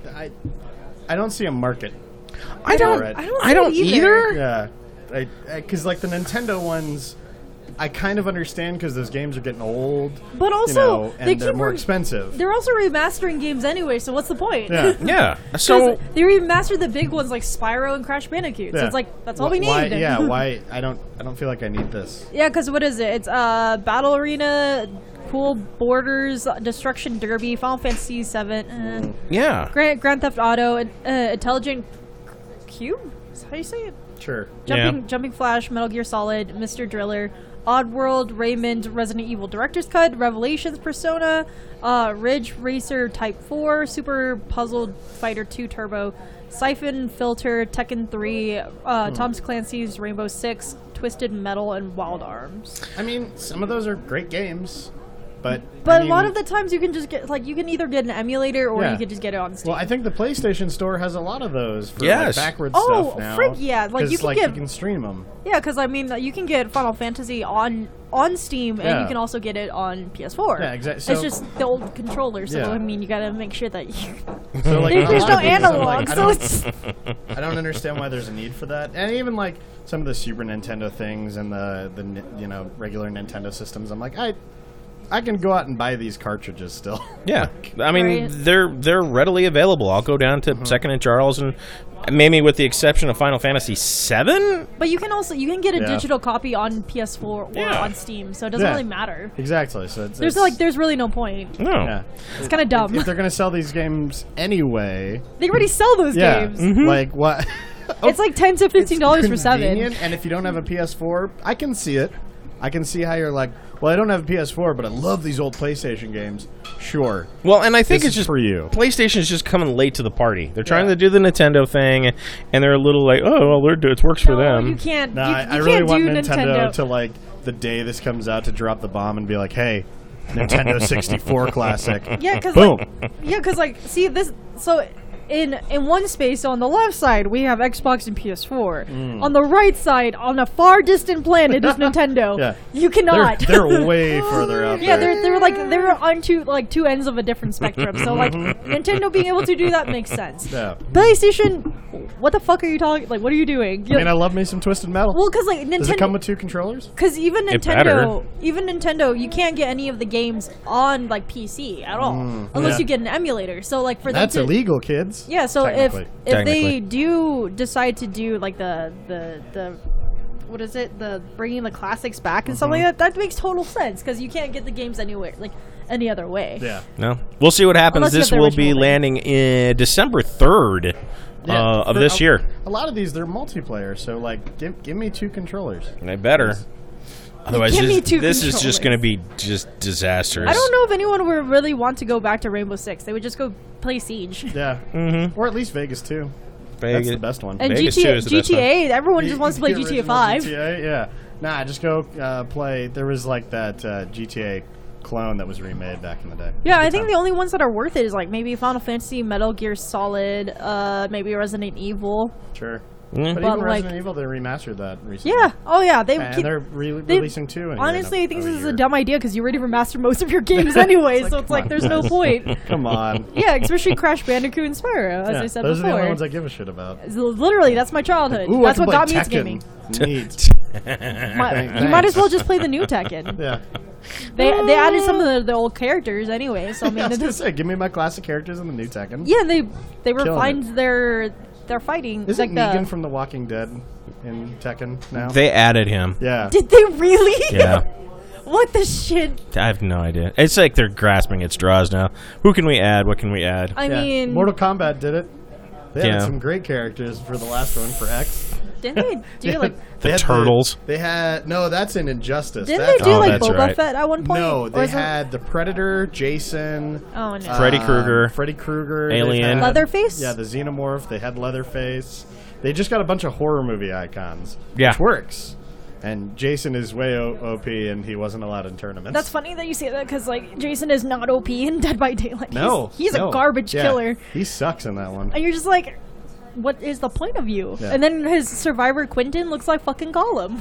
I don't see a market. I don't. Right. I don't either. Yeah, because like the Nintendo ones, I kind of understand because those games are getting old. But also, you know, they and they're keep more expensive. They're also remastering games anyway, so what's the point? Yeah. Yeah. 'Cause So they remastered the big ones like Spyro and Crash Bandicoot. So Yeah. it's like that's all we need. Why, yeah, why? I don't feel like I need this. Yeah, because what is it? It's Battle Arena, Cool Borders, Destruction Derby, Final Fantasy VII, yeah. Grand Theft Auto, Intelligent Cube. Is that how you say it? Sure. Jumping Flash, Metal Gear Solid, Mr. Driller, Oddworld, Raymond, Resident Evil Director's Cut, Revelations, Persona, Ridge Racer Type 4, Super Puzzle Fighter 2 Turbo, Siphon Filter, Tekken 3, Tom Clancy's Rainbow Six, Twisted Metal, and Wild Arms. I mean, some of those are great games, but But I mean, a lot of the times you can just get, like, you can either get an emulator or Yeah. you can just get it on Steam. well, I think the PlayStation Store has a lot of those for Yes. like backwards Oh, stuff now. frick, yeah, like, 'Cause, you can like get- you can stream them. Yeah, because I mean, you can get Final Fantasy on Steam, and Yeah. you can also get it on PS4. Yeah, exactly. It's So- just the old controller, so Yeah. I mean, you gotta make sure that you. So like, There's a no lot of these, I'm analog, like, so it's. I don't understand why there's a need for that. And even like some of the Super Nintendo things and the you know regular Nintendo systems, I'm like I can go out and buy these cartridges still. Yeah, I mean Right. they're readily available. I'll go down to Second and Charles, and maybe with the exception of Final Fantasy VII. But you can get a Yeah. digital copy on PS4 or Yeah. on Steam, so it doesn't Yeah. really matter. Exactly. So it's There's really no point. No, yeah. It's kind of dumb. If they're gonna sell these games anyway, They already sell those yeah, games. like what? It's like $10 to $15 for 7. Convenient, and if you don't have a PS4, I can see it. I can see how you're like, well, I don't have a PS4, but I love these old PlayStation games. Sure. well, and I think This it's is just for you. PlayStation is just coming late to the party. They're trying Yeah. to do the Nintendo thing, and they're a little like, oh, well, it works for No, them. you can't. No, you, I you really can't want do Nintendo to like the day this comes out to drop the bomb and be like, hey, Nintendo 64 classic. Yeah, because Boom. like, see this. So in one space on the left side we have Xbox and PS4. On the right side, on a far distant planet, is Nintendo. Yeah. You cannot. They're way further out Yeah, there. they're on two ends of a different spectrum. So like Nintendo being able to do that makes sense. Yeah. PlayStation, what the fuck are you talking? Like, what are you doing? I mean, I love me some Twisted Metal. well, because like Does it come Nintendo, with 2 controllers? because even It better. Nintendo, you can't get any of the games on like PC at all unless yeah. you get an emulator. So like for That's them to, illegal, kids. yeah. So if Technically. they Technically. do decide to do like the what is it, the bringing the classics back and stuff like that makes total sense because you can't get the games anywhere like any other way. Yeah. No, we'll see what happens. Unless you This have the will be original thing. landing in December 3rd of for this year. A lot of these, they're multiplayer, so like, give me 2 controllers. They better. Otherwise, Give me 2 this is just controllers. going to be just disastrous. I don't know if anyone would really want to go back to Rainbow Six. They would just go play Siege. Yeah. Mm-hmm. Or at least Vegas 2. That's the best one. And Vegas 2 is the best one. GTA, everyone just wants to play The GTA original 5. GTA, yeah. Nah, just go play. There was like that GTA clone that was remade back in the day. Yeah, Good I think time. the only ones that are worth it is like maybe Final Fantasy, Metal Gear Solid, maybe Resident Evil. Sure. Mm. But But, even like- Resident Evil, they remastered that recently. Yeah. Oh yeah. And they're releasing 2. In honestly, I think a this is a year. dumb idea because you already remastered most of your games anyway. It's so like, it's come like on, there's no guys. point. Come on. Yeah, especially Crash Bandicoot and Spyro, as Yeah, I said those are the before. only ones I give a shit about. Literally, that's my childhood. Ooh, that's I what can got me play into gaming. Tekken. Neat. You might as well just play the new Tekken. Yeah. They added some of the old characters anyway. So I mean, I was it gonna is- say, give me my classic characters in the new Tekken. yeah, they Killing refined their fighting. Isn't like Negan the, from The Walking Dead in Tekken now? They added him. Yeah. Did they really? Yeah. What the shit? I have no idea. It's like they're grasping at straws now. Who can we add? What can we add? I Yeah. mean, Mortal Kombat did it. They had Yeah. some great characters for the last one for X. didn't they do like? The had Turtles. They had no. That's in Injustice. Didn't That's they do Oh, like that's Boba right. Fett at one point? No, Or they is it- had the Predator, Jason, Oh no. Freddy Krueger. Freddy Krueger, Alien. they've had- Leatherface? Yeah, the Xenomorph. They had Leatherface. They just got a bunch of horror movie icons. Yeah. Which works. And Jason is way OP, and he wasn't allowed in tournaments. That's funny that you say that because like Jason is not OP in Dead by Daylight. No, he's no. a garbage Yeah, killer, He sucks in that one. and you're just like, what is the point of you? Yeah. And then his survivor Quentin looks like fucking Gollum.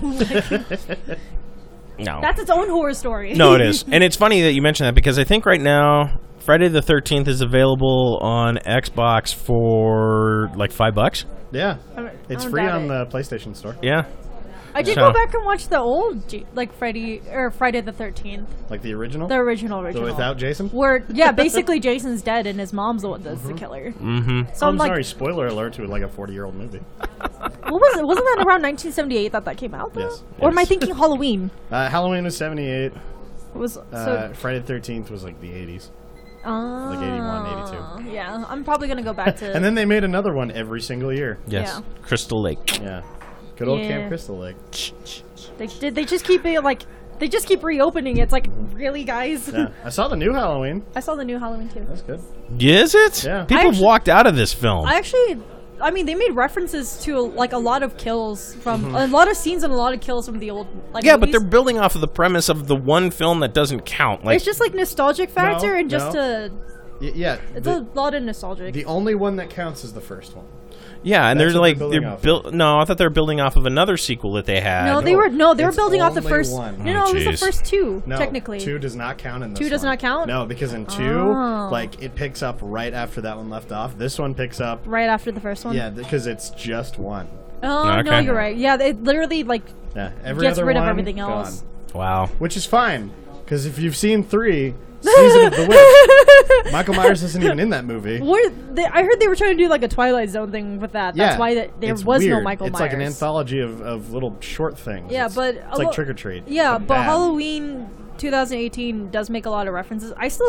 No. That's its own horror story. No, it is. And it's funny that you mention that because I think right now Friday the 13th is available on Xbox for like $5. Yeah. I It's don't free doubt on it. the PlayStation Store. Yeah. I did So- go back and watch the old Friday the 13th, Like the original? the original. So without Jason? Where basically Jason's dead and his mom's the one that's the killer. Mm-hmm. So I'm like, sorry, spoiler alert to like a 40-year-old movie. what was it? Wasn't that around 1978 that came out? Though? Yes. Or am I Yes. thinking Halloween? Halloween was 78. It was so. Friday the 13th was like the 80s. Like 81, 82. Yeah, I'm probably gonna go back to. And then they made another one every single year. Yes. Yeah. Crystal Lake. Yeah. Good old Yeah. Camp Crystal Lake. they just keep it like they just keep reopening. It's like, really, guys. Yeah. I saw the new Halloween. I saw the new Halloween too. That's good. Is it? Yeah. People I have actually- walked out of this film. I mean, they made references to like a lot of kills from Mm-hmm. a lot of scenes and a lot of kills from the old like. yeah, but movies. they're building off of the premise of the one film that doesn't count. Like, It's just like nostalgic factor No, and just no. Yeah. it's a lot of nostalgic. The only one that counts is the first one. yeah, and That's they're what like they're they're building off built. No, I thought they were building off of another sequel that they had. no, they were it's building off the only first. one. No, Oh, it was the jeez. first two No, technically. 2 does not count in this 2 does one. not count? No, because in 2, Oh. like, it picks up right after that one left off. This one picks up, Right after the first one. yeah, because it's just one. Oh no, Okay. you're right. Yeah, it literally like Yeah, every gets other rid of one, everything else. gone. Wow. Which is fine, because if you've seen 3, Season of the Witch, Michael Myers isn't even in that movie. I heard they were trying to do like a Twilight Zone thing with that. That's why there it's was no weird. Michael It's Myers. like an anthology of little short things. Yeah, it's, but it's like Trick or Treat. Yeah, but bad. Halloween 2018 does make a lot of references.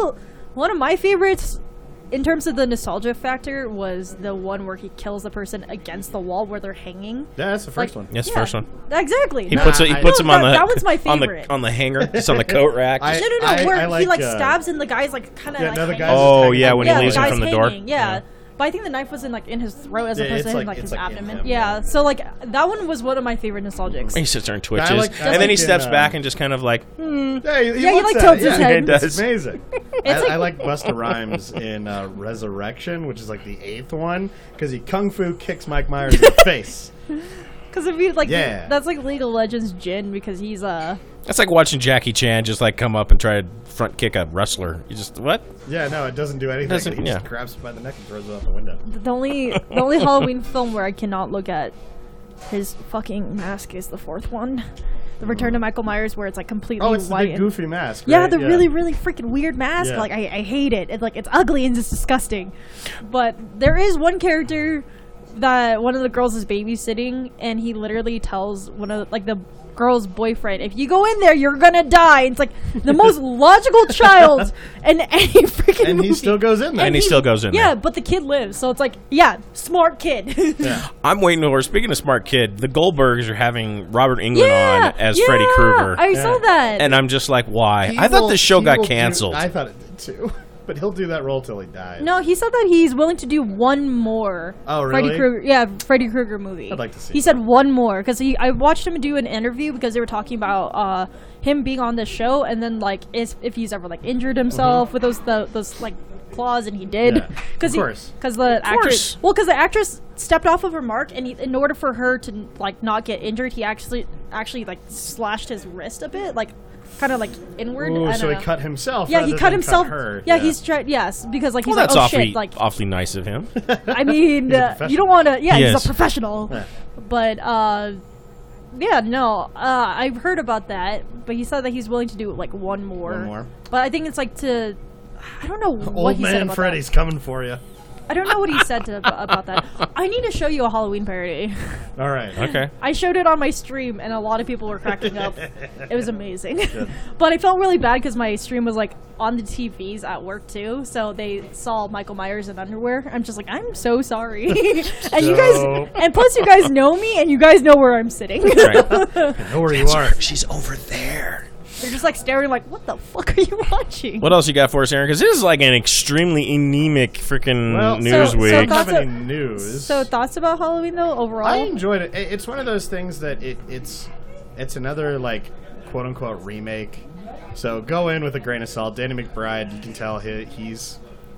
One of my favorites in terms of the nostalgia factor was the one where he kills the person against the wall where they're hanging. Yeah, that's the first one. Yes, Yeah, first one. Exactly. He Nah, puts I- him on the that one's my on favorite. the hanger, just on the coat rack. I- No, where I he like, stabs and the guy's like kind of Yeah, like no, the hanging. guy's Oh, hanging yeah, from when the he yeah, leaves the him guy's from the door. hanging, yeah. But I think the knife was in like in his throat as Yeah, opposed it's to in like- like it's his like in abdomen. him, Yeah, so like that one was one of my favorite nostalgics. He sits there and twitches, I and like then he in, steps back and just kind of like, Yeah, Yeah, he, looks like, at tilts it. his Yeah, head. He does. It's amazing. It's I like Busta Rhymes in Resurrection, which is like the 8th one, because he kung fu kicks Mike Myers in the face. Because if you like, Yeah. that's like League of Legends Jin because he's that's like watching Jackie Chan just like come up and try to front kick a wrestler. You just what? Yeah, no, it doesn't do anything. Doesn't- he yeah. just grabs it by the neck and throws it out the window. the only Halloween film where I cannot look at his fucking mask is the 4th one, The Return of Michael Myers, where it's like completely Oh, it's the white. big and- goofy mask. Yeah, right? the really, really freaking weird mask. Yeah. Like, I hate it. It's like, it's ugly and it's disgusting. But there is one character that one of the girls is babysitting, and he literally tells one of, like, the girl's boyfriend, if you go in there, you're gonna die. And it's like the most logical child in any freaking And movie. he still goes in there. And he still goes in Yeah, there. but the kid lives. So it's like, yeah, smart kid. Yeah. I'm waiting for. Speaking of smart kid, the Goldbergs are having Robert Englund yeah, on as yeah, Freddy Krueger, I saw that. and I'm just like, why? He I thought will- this show he got will do- canceled. I thought it did too. But he'll do that role till he dies. No, he said that he's willing to do one more. Oh, really? Freddy Krueger movie. I'd like to see He said one more because I watched him do an interview because they were talking about him being on this show and then like if he's ever like injured himself with those like claws, and he did Yeah, because of course. the actress the actress stepped off of her mark, and in order for her to like not get injured, he actually like slashed his wrist a bit, like kind of like inward. Ooh, I so don't he know. cut himself. Yeah, rather he cut than himself. her. Yeah, he's tried. Yes, because like he's well, like, that's oh awfully shit, like awfully nice of him. I mean, professional. you don't want to. Yeah, He he's is. a professional. Yeah. But yeah, no, I've heard about that. But he said that he's willing to do like one more. One more. But I think it's like to. I don't know what Old he said man about Freddy's that. coming for you. I don't know what he said about that. I need to show you a Halloween parody. All right. Okay. I showed it on my stream, and a lot of people were cracking up. It was amazing. But I felt really bad because my stream was like on the TVs at work too, so they saw Michael Myers in underwear. I'm just like, I'm so sorry. And you guys, and plus you guys know me, and you guys know where I'm sitting. Right. Know where you are. She's over there. They're just like staring, like, what the fuck are you watching? What else you got for us, Aaron? Because this is like an extremely anemic freaking Well, news so week. Don't have Thoughts any of- news. So thoughts about Halloween though overall? I enjoyed it. It's one of those things that it's another like quote unquote remake. So go in with a grain of salt. Danny McBride, you can tell he's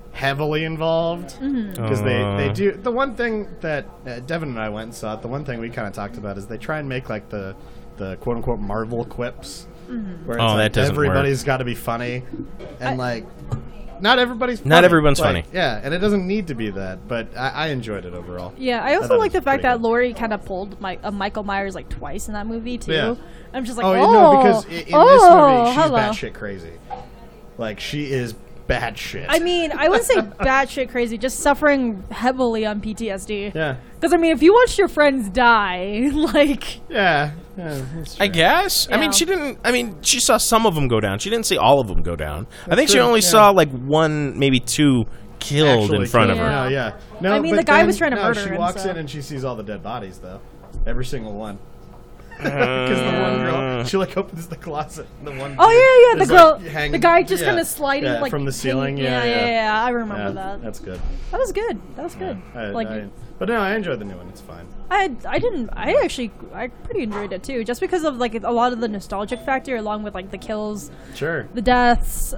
heavily involved because they do the one thing that Devin and I went and saw. The one thing we kind of talked about is they try and make like the quote unquote Marvel quips, where it's that doesn't everybody's got to be funny, and like not everybody's funny. Not everyone's Like, funny. Yeah, and it doesn't need to be that, but I enjoyed it overall. Yeah, I also thought like it the was fact pretty that good. Laurie kind of pulled Michael Myers like twice in that movie too. Yeah. I'm just like, Oh, oh, no, because in this movie she's hello. batshit crazy. Like she is batshit. I mean, I wouldn't say batshit crazy, just suffering heavily on PTSD. yeah, Because I mean, if you watch your friends die, like, yeah. That's true. I guess. I Yeah. mean, she didn't. I mean, she saw some of them go down. She didn't see all of them go down. I think she true, only yeah. saw like one, maybe two killed Actually in front of killed. her. her. No, yeah. No, I mean, but the guy then- was trying to no, murder she him, walks so- in and she sees all the dead bodies, though. Every single one. Because the one girl, she like opens the closet, and the one. oh yeah, the is, girl, like, hanging- the guy just yeah, kind of sliding yeah, like from the ceiling. hanging- yeah. I remember Yeah, that. That's good. That was good. That was good. But no, I enjoyed the new one. It's fine. I pretty enjoyed it too, just because of like a lot of the nostalgic factor, along with like the kills, Sure. the deaths,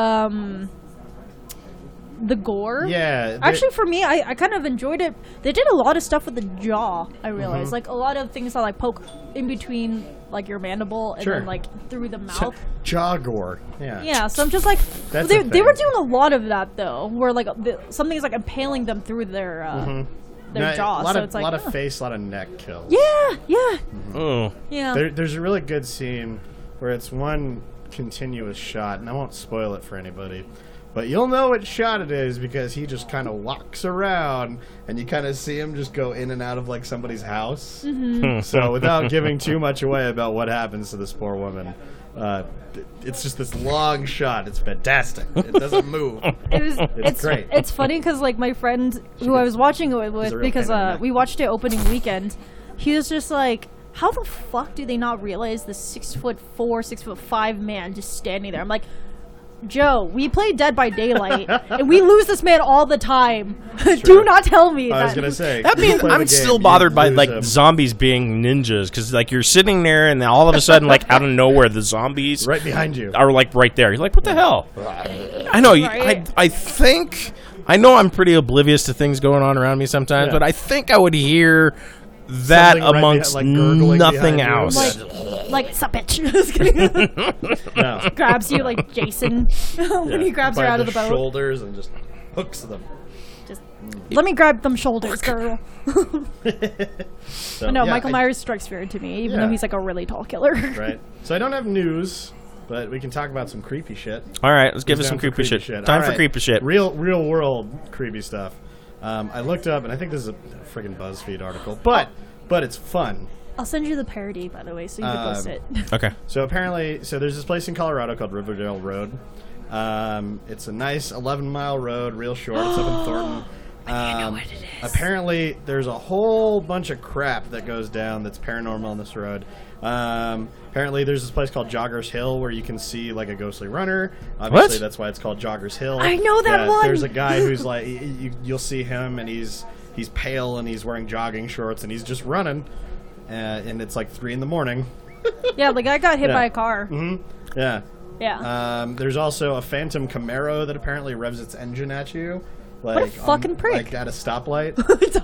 the gore. Yeah. Actually, for me, I kind of enjoyed it. They did a lot of stuff with the jaw. I Mm-hmm. realized, like a lot of things that like poke in between like your mandible and Sure. then like through the mouth. jaw gore. Yeah. Yeah, so I'm just like, That's they a were thing. doing a lot of that though, where like something's like impaling them through their No, jaw. A lot So of, it's like, lot huh. of face, a lot of neck kills. yeah, Oh, yeah. There's a really good scene where it's one continuous shot, and I won't spoil it for anybody, but you'll know what shot it is because he just kind of walks around, and you kind of see him just go in and out of like somebody's house. So without giving too much away about what happens to this poor woman, it's just this long shot. It's fantastic. It doesn't move. It's great. It's funny because like my friend who I was watching it a with, real because pain in the neck. we watched it opening weekend, he was just like, how the fuck do they not realize this 6'4", 6'5" man just standing there? I'm like, Joe, we play Dead by Daylight and we lose this man all the time. Do not tell me I that. was gonna say that you means play the I'm game, still you bothered by lose like him. zombies being ninjas because like you're sitting there and then all of a sudden like out of nowhere the zombies right behind you. are like right there. You're like, what the hell? I know. Right. I think I know I'm pretty oblivious to things going on around me sometimes, Yeah. but I think I would hear that Something right amongst behind, like, gurgling nothing behind you. else. like sup bitch. Just kidding. No. Grabs you like Jason when he grabs her By out of the boat. shoulders and just hooks them. Just let me grab them shoulders, girl. So, But no, yeah, Michael Myers strikes fear into me, even though Yeah. he's like a really tall killer. Right. So I don't have news, but we can talk about some creepy shit. All right, let's give us Down some for creepy shit. Time All for right. creepy shit. Real world creepy stuff. I looked up, and I think this is a friggin' BuzzFeed article, but it's fun. I'll send you the parody, by the way, so you can post it. Okay. So apparently, there's this place in Colorado called Riverdale Road. It's a nice 11-mile road, real short. It's up in Thornton. I know what it is. Apparently, there's a whole bunch of crap that goes down that's paranormal on this road. Apparently, there's this place called Joggers Hill where you can see like a ghostly runner. Obviously, What? that's why it's called Joggers Hill. I know that Yeah, one! There's a guy who's like, you'll see him, and he's pale and he's wearing jogging shorts and he's just running, and it's like 3 a.m. Yeah, the guy got hit Yeah. by a car. Yeah. Yeah. There's also a Phantom Camaro that apparently revs its engine at you. Like, a fucking prick. Like at a stoplight.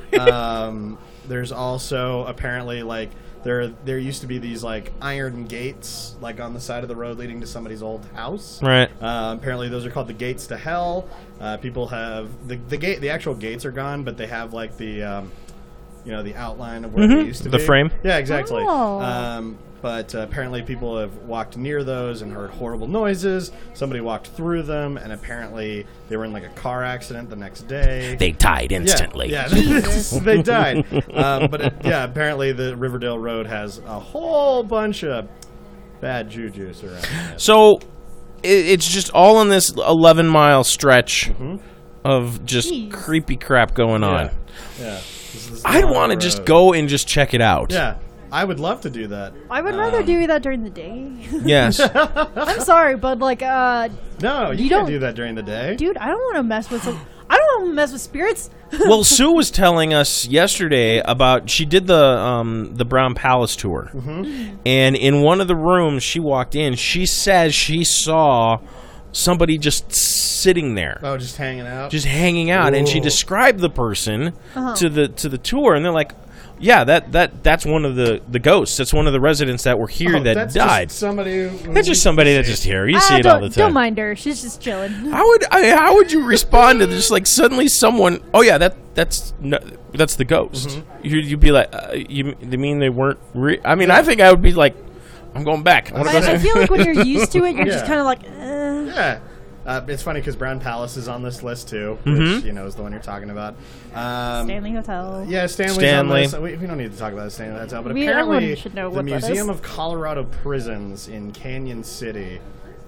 There's also apparently like there used to be these like iron gates like on the side of the road leading to somebody's old house. Right. Apparently those are called the gates to hell. People have the actual gates are gone, but they have like the the outline of where they used to The be. frame? Yeah, exactly. Oh. But apparently people have walked near those and heard horrible noises. Somebody walked through them, and apparently they were in like a car accident the next day. They died instantly. Yeah, they died. Apparently the Riverdale Road has a whole bunch of bad juju around it. So it's just all on this 11-mile stretch of just Jeez. creepy crap going on. Yeah. I'd want to just go and just check it out. Yeah, I would love to do that. I would rather do that during the day. Yes. I'm sorry, but like, No, you You can't don't- do that during the day. dude, I don't want to mess with I don't want to mess with spirits. Well, Sue was telling us yesterday about she did the Brown Palace tour, and in one of the rooms she walked in, she says she saw somebody just sitting there. Oh, just hanging out. Just hanging out, and she Ooh. described the person to the tour, and they're like, "Yeah, that's one of the ghosts. That's one of the residents that were here that that's died. Just somebody. That's just somebody that's just here. You see it all the time. Don't mind her. She's just chilling. How would you respond to just like suddenly someone? Oh yeah, that's the ghost. Mm-hmm. You'd be like, you mean they weren't? I mean, I think I would be like, I'm going back. I feel like when you're used to it, you're just Yeah. kind of like, Yeah. It's funny because Brown Palace is on this list too, Mm-hmm. which is the one you're talking about. Stanley Hotel. Yeah, Stanley's Stanley. on this. We don't need to talk about the Stanley Hotel, but Everyone apparently should know the what that Museum is. of Colorado Prisons in Canyon City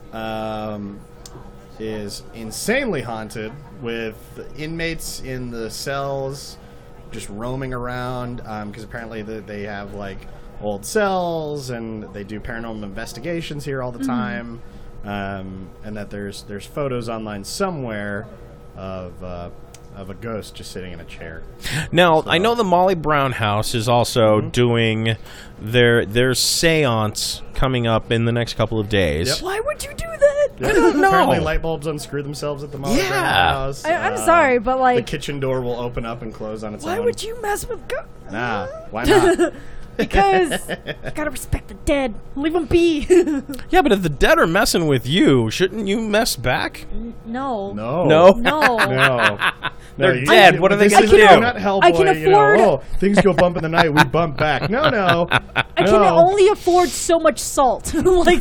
is insanely haunted, with inmates in the cells just roaming around because apparently they have like old cells and they do paranormal investigations here all the time, and that there's photos online somewhere of a ghost just sitting in a chair. Now, I know the Molly Brown House is also doing their seance coming up in the next couple of days. Yep. Why would you do that? I don't know. Apparently, light bulbs unscrew themselves at the Molly Brown Yeah. House. I'm sorry, but the like, kitchen door will open up and close on its why own. would you mess with ghosts? Nah, why not? Because you gotta respect the dead. Leave them be. Yeah, but if the dead are messing with you, shouldn't you mess back? No. No. No. No. No. They're you- dead. What are they this gonna is do? Not Hellboy, I can afford- Oh, things go bump in the night. We bump back. No. I can only afford so much salt. Like,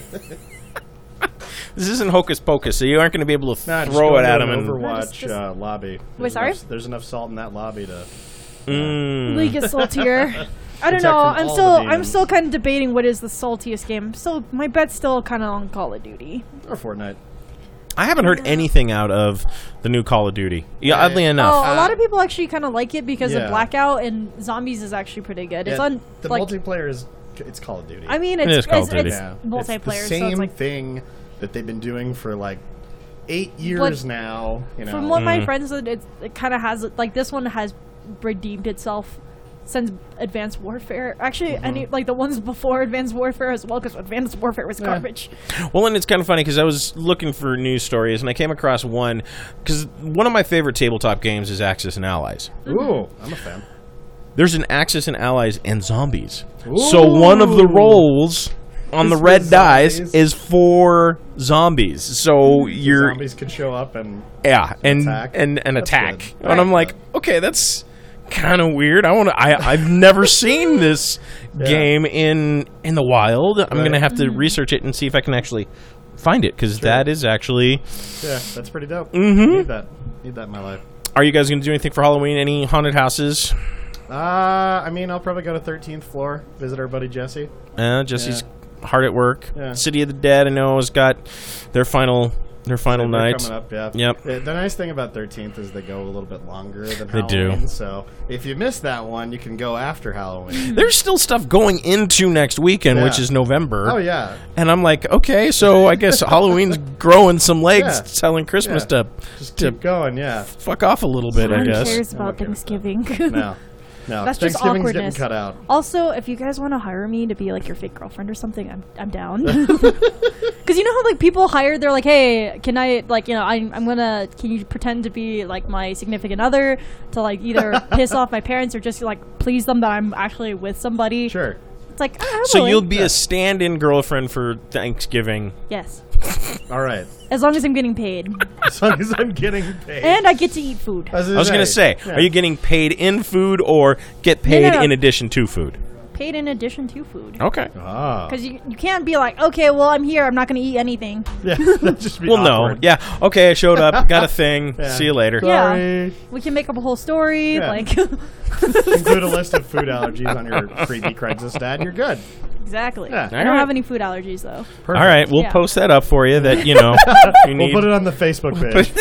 This isn't Hocus Pocus, so you aren't going to be able to Nah, just throw go it at into them. an And Overwatch Just- lobby. Wait, sorry? There's enough salt in that lobby to. we get saltier. I don't Protect know. from I'm all still the I'm demons. still kind of debating what is the saltiest game. So my bet's still kind of on Call of Duty. Or Fortnite. I haven't heard anything out of the new Call of Duty. Yeah, oddly enough. Oh, a lot of people actually kind of like it because yeah. of Blackout, and Zombies is actually pretty good. It's Yeah, on the like multiplayer is. It's Call of Duty. I mean, It it's is Call of Duty. it's Yeah. multiplayer, It's the so same it's like thing that they've been doing for like 8 years But now. You know. from what my friends said, it kind of has like this one has redeemed itself since Advanced Warfare. Actually, any like the ones before Advanced Warfare as well, because Advanced Warfare was garbage. Well, and it's kind of funny because I was looking for news stories, and I came across one, because one of my favorite tabletop games is Axis and Allies. Ooh, I'm a fan. There's an Axis and Allies and Zombies. So one of the roles on the Is red for dice zombies? is for zombies. So you're Zombies could show up and and That's attack. good. And I'm like, okay, that's kind of weird. I've never seen this game in the wild. I'm Right. gonna have to research it and see if I can actually find it, because that is actually. yeah, that's pretty dope. Mm-hmm. Need that in my life. Are you guys gonna do anything for Halloween? Any haunted houses? I mean, I'll probably go to 13th floor, visit our buddy Jesse. Jesse's hard at work. Yeah. City of the Dead, I know, has got their final They're night. coming up, yeah. Yep. The nice thing about 13th is they go a little bit longer than They do. Halloween. So if you miss that one, you can go after Halloween. There's still stuff going into next weekend, Yeah. which is November. Oh yeah. And I'm like, okay, so I guess Halloween's growing some legs, Yeah. selling Christmas Yeah. to Just keep going, yeah. fuck off a little bit, I Who guess. cares I'm about okay with Thanksgiving? No. That's just Thanksgiving's awkwardness. getting cut out. Also, if you guys want to hire me to be like your fake girlfriend or something, I'm down. Because you know how like people hire, they're like, hey, can I like can you pretend to be like my significant other to like either piss off my parents or just like please them that I'm actually with somebody. Sure. It's like So you'll be a stand-in girlfriend for Thanksgiving. yes, All right. as long as I'm getting paid As long as I'm getting paid. and I get to eat food. I was going to say, yeah. are you getting paid in food or get paid no. in addition to food? Paid in addition to food. Okay. Ah. Because you can't be like, okay, well, I'm here. I'm not going to eat anything. Yeah, that'd just be Well, no. awkward. Yeah. Okay, I showed up, got a thing. Yeah. See you later. Yeah. We can make up a whole story. Yeah. Like, Include a list of food allergies on your creepy Craigslist ad. You're good. exactly. Yeah. I don't Alright. have any food allergies, though. All right, we'll Yeah. post that up for you that, you know, if you We'll need. put it on the Facebook page.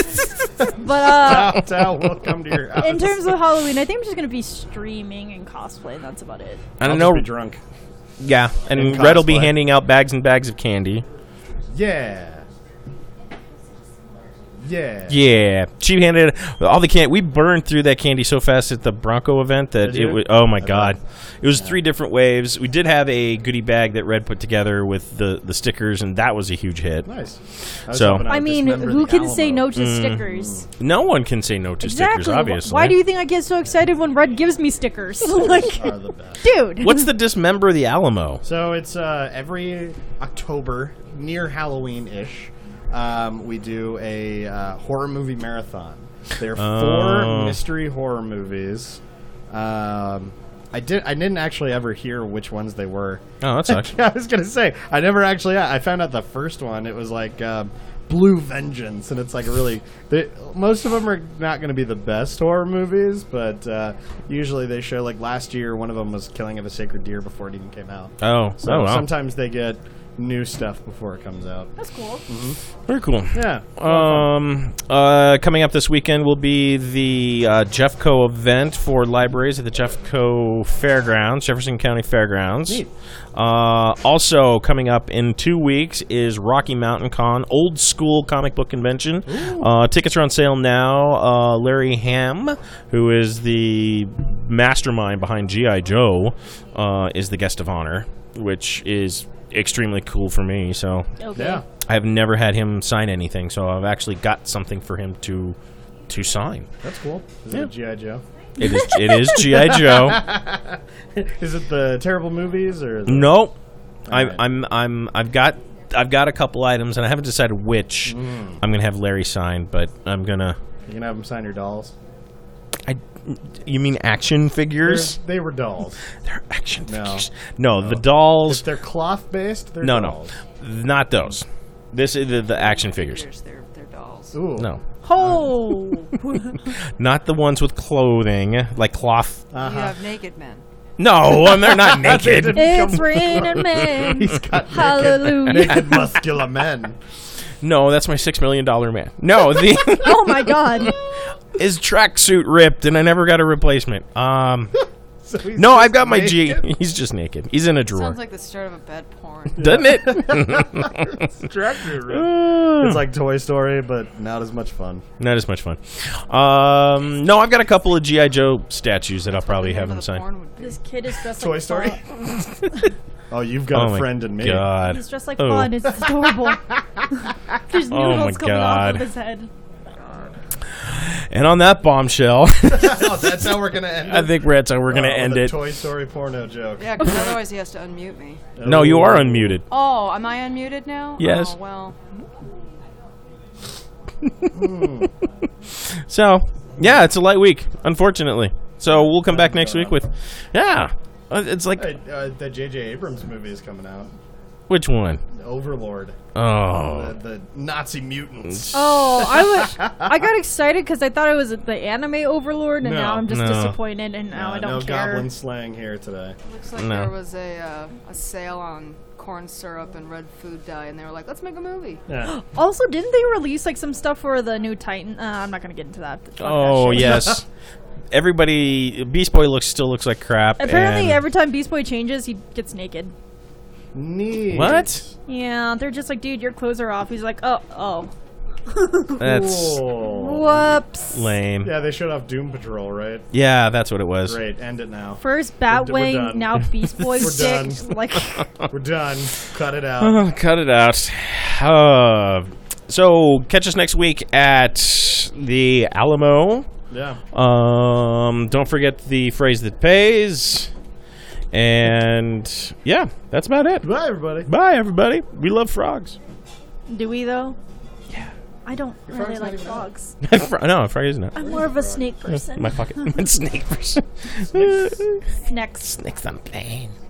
But Tao will come to your house. in terms of Halloween, I think I'm just going to be streaming and cosplay, and that's about it. I don't I'll know. just be drunk. Yeah, and In Red will be cosplay. handing out bags and bags of candy. Yeah. Yeah. Yeah, she handed all the candy. We burned through that candy so fast at the Bronco event that Did it you? was. Oh my god, it was 3 different waves. We did have a goodie bag that Red put together with the stickers, and that was a huge hit. Nice. I was So- hoping I would mean, dismember who the can say Alamo. no to stickers? No one can say no to Exactly. stickers. Obviously. Why do you think I get so excited when Red gives me stickers? Like, Are the best. dude. What's the dismember the Alamo? So it's every October, near Halloween-ish, we do a horror movie marathon. There are 4 mystery horror movies. I didn't actually ever hear which ones they were. Oh, that sucks. I was gonna say I never actually. I found out the first one. It was like Blue Vengeance, and it's like really. Most of them are not going to be the best horror movies, but usually they show. Like last year, one of them was Killing of a Sacred Deer before it even came out. Oh, So oh wow. sometimes they get new stuff before it comes out. That's cool. Very cool. Yeah. Coming up this weekend will be the Jeffco event for libraries at the Jeffco Fairgrounds, Jefferson County Fairgrounds. Neat. Also coming up in 2 weeks is Rocky Mountain Con, old school comic book convention. Tickets are on sale now. Larry Hamm, who is the mastermind behind G.I. Joe, is the guest of honor, which is extremely cool for me. So Okay. Yeah. I've never had him sign anything, so I've actually got something for him to sign. That's cool. Is Yeah. it G.I. Joe? It is G.I. Joe. Is it the terrible movies or? Nope. Alright. I've got a couple items, and I haven't decided which I'm gonna have Larry sign, but I'm gonna. You can have them sign your dolls. You mean action figures? They were dolls. They're action No. figures. No, the dolls. If they're cloth based, they're No, dolls. not those. This is the action figures. They're dolls. Ooh. No, Oh. not the ones with clothing like cloth. You have naked men. No, and they're not naked. It's raining men. He's got Hallelujah. naked muscular men. No, that's my $6 million man. No, the Oh my god. his tracksuit ripped, and I never got a replacement. So he's No, just I've got my G. naked? He's just naked. He's in a drawer. Sounds like the start of a bad porn. Doesn't it? Tractor rip. It's like Toy Story, but not as much fun. Not as much fun. No, I've got a couple of G.I. Joe statues that I'll probably have him sign. This kid is dressed Toy like Story? Fawn. Oh, you've got Oh a my friend in me. God. He's dressed like Oh. Fawn. It's adorable. There's Oh noodles my coming God. off of his head. And on that bombshell, Oh, that's how we're gonna end. I think that's how we're going to end with a it. Toy Story porno joke. Yeah, because otherwise he has to unmute me. No, you are unmuted. Oh, am I unmuted now? Yes. Oh, well. So, yeah, it's a light week, unfortunately. So we'll come back next week with, yeah. It's like, Hey, the J.J. Abrams movie is coming out. which one? Overlord. Oh. The Nazi mutants. Oh, I got excited because I thought it was the anime Overlord, and No. now I'm just No. disappointed, and now I don't no care. goblin slang here today. Looks like No. there was a sale on corn syrup and red food dye, and they were like, let's make a movie. Yeah. Also, didn't they release like some stuff for the new Titan? I'm not gonna get into that. Fuck that Oh, shit. yes. Everybody, Beast Boy still looks like crap. Apparently, and- every time Beast Boy changes, he gets naked. Neat. What? Yeah, they're just like, dude, your clothes are off. He's like, oh, That's Cool. whoops. lame. Yeah, they showed off Doom Patrol, right? Yeah, that's what it was. Great. End it now. First We're Batwing, done. now Beast Boy's We're dick. done. Like, We're done. Cut it out. Oh, cut it out. So catch us next week at the Alamo. Yeah. Don't forget the phrase that pays. And yeah, that's about it. Bye, everybody. Bye, everybody. We love frogs. do we though? Yeah. I don't really frog's not like even frogs. No, frog is not. I'm more of a snake person. My pocket. Snake person. Next. Snakes on plane.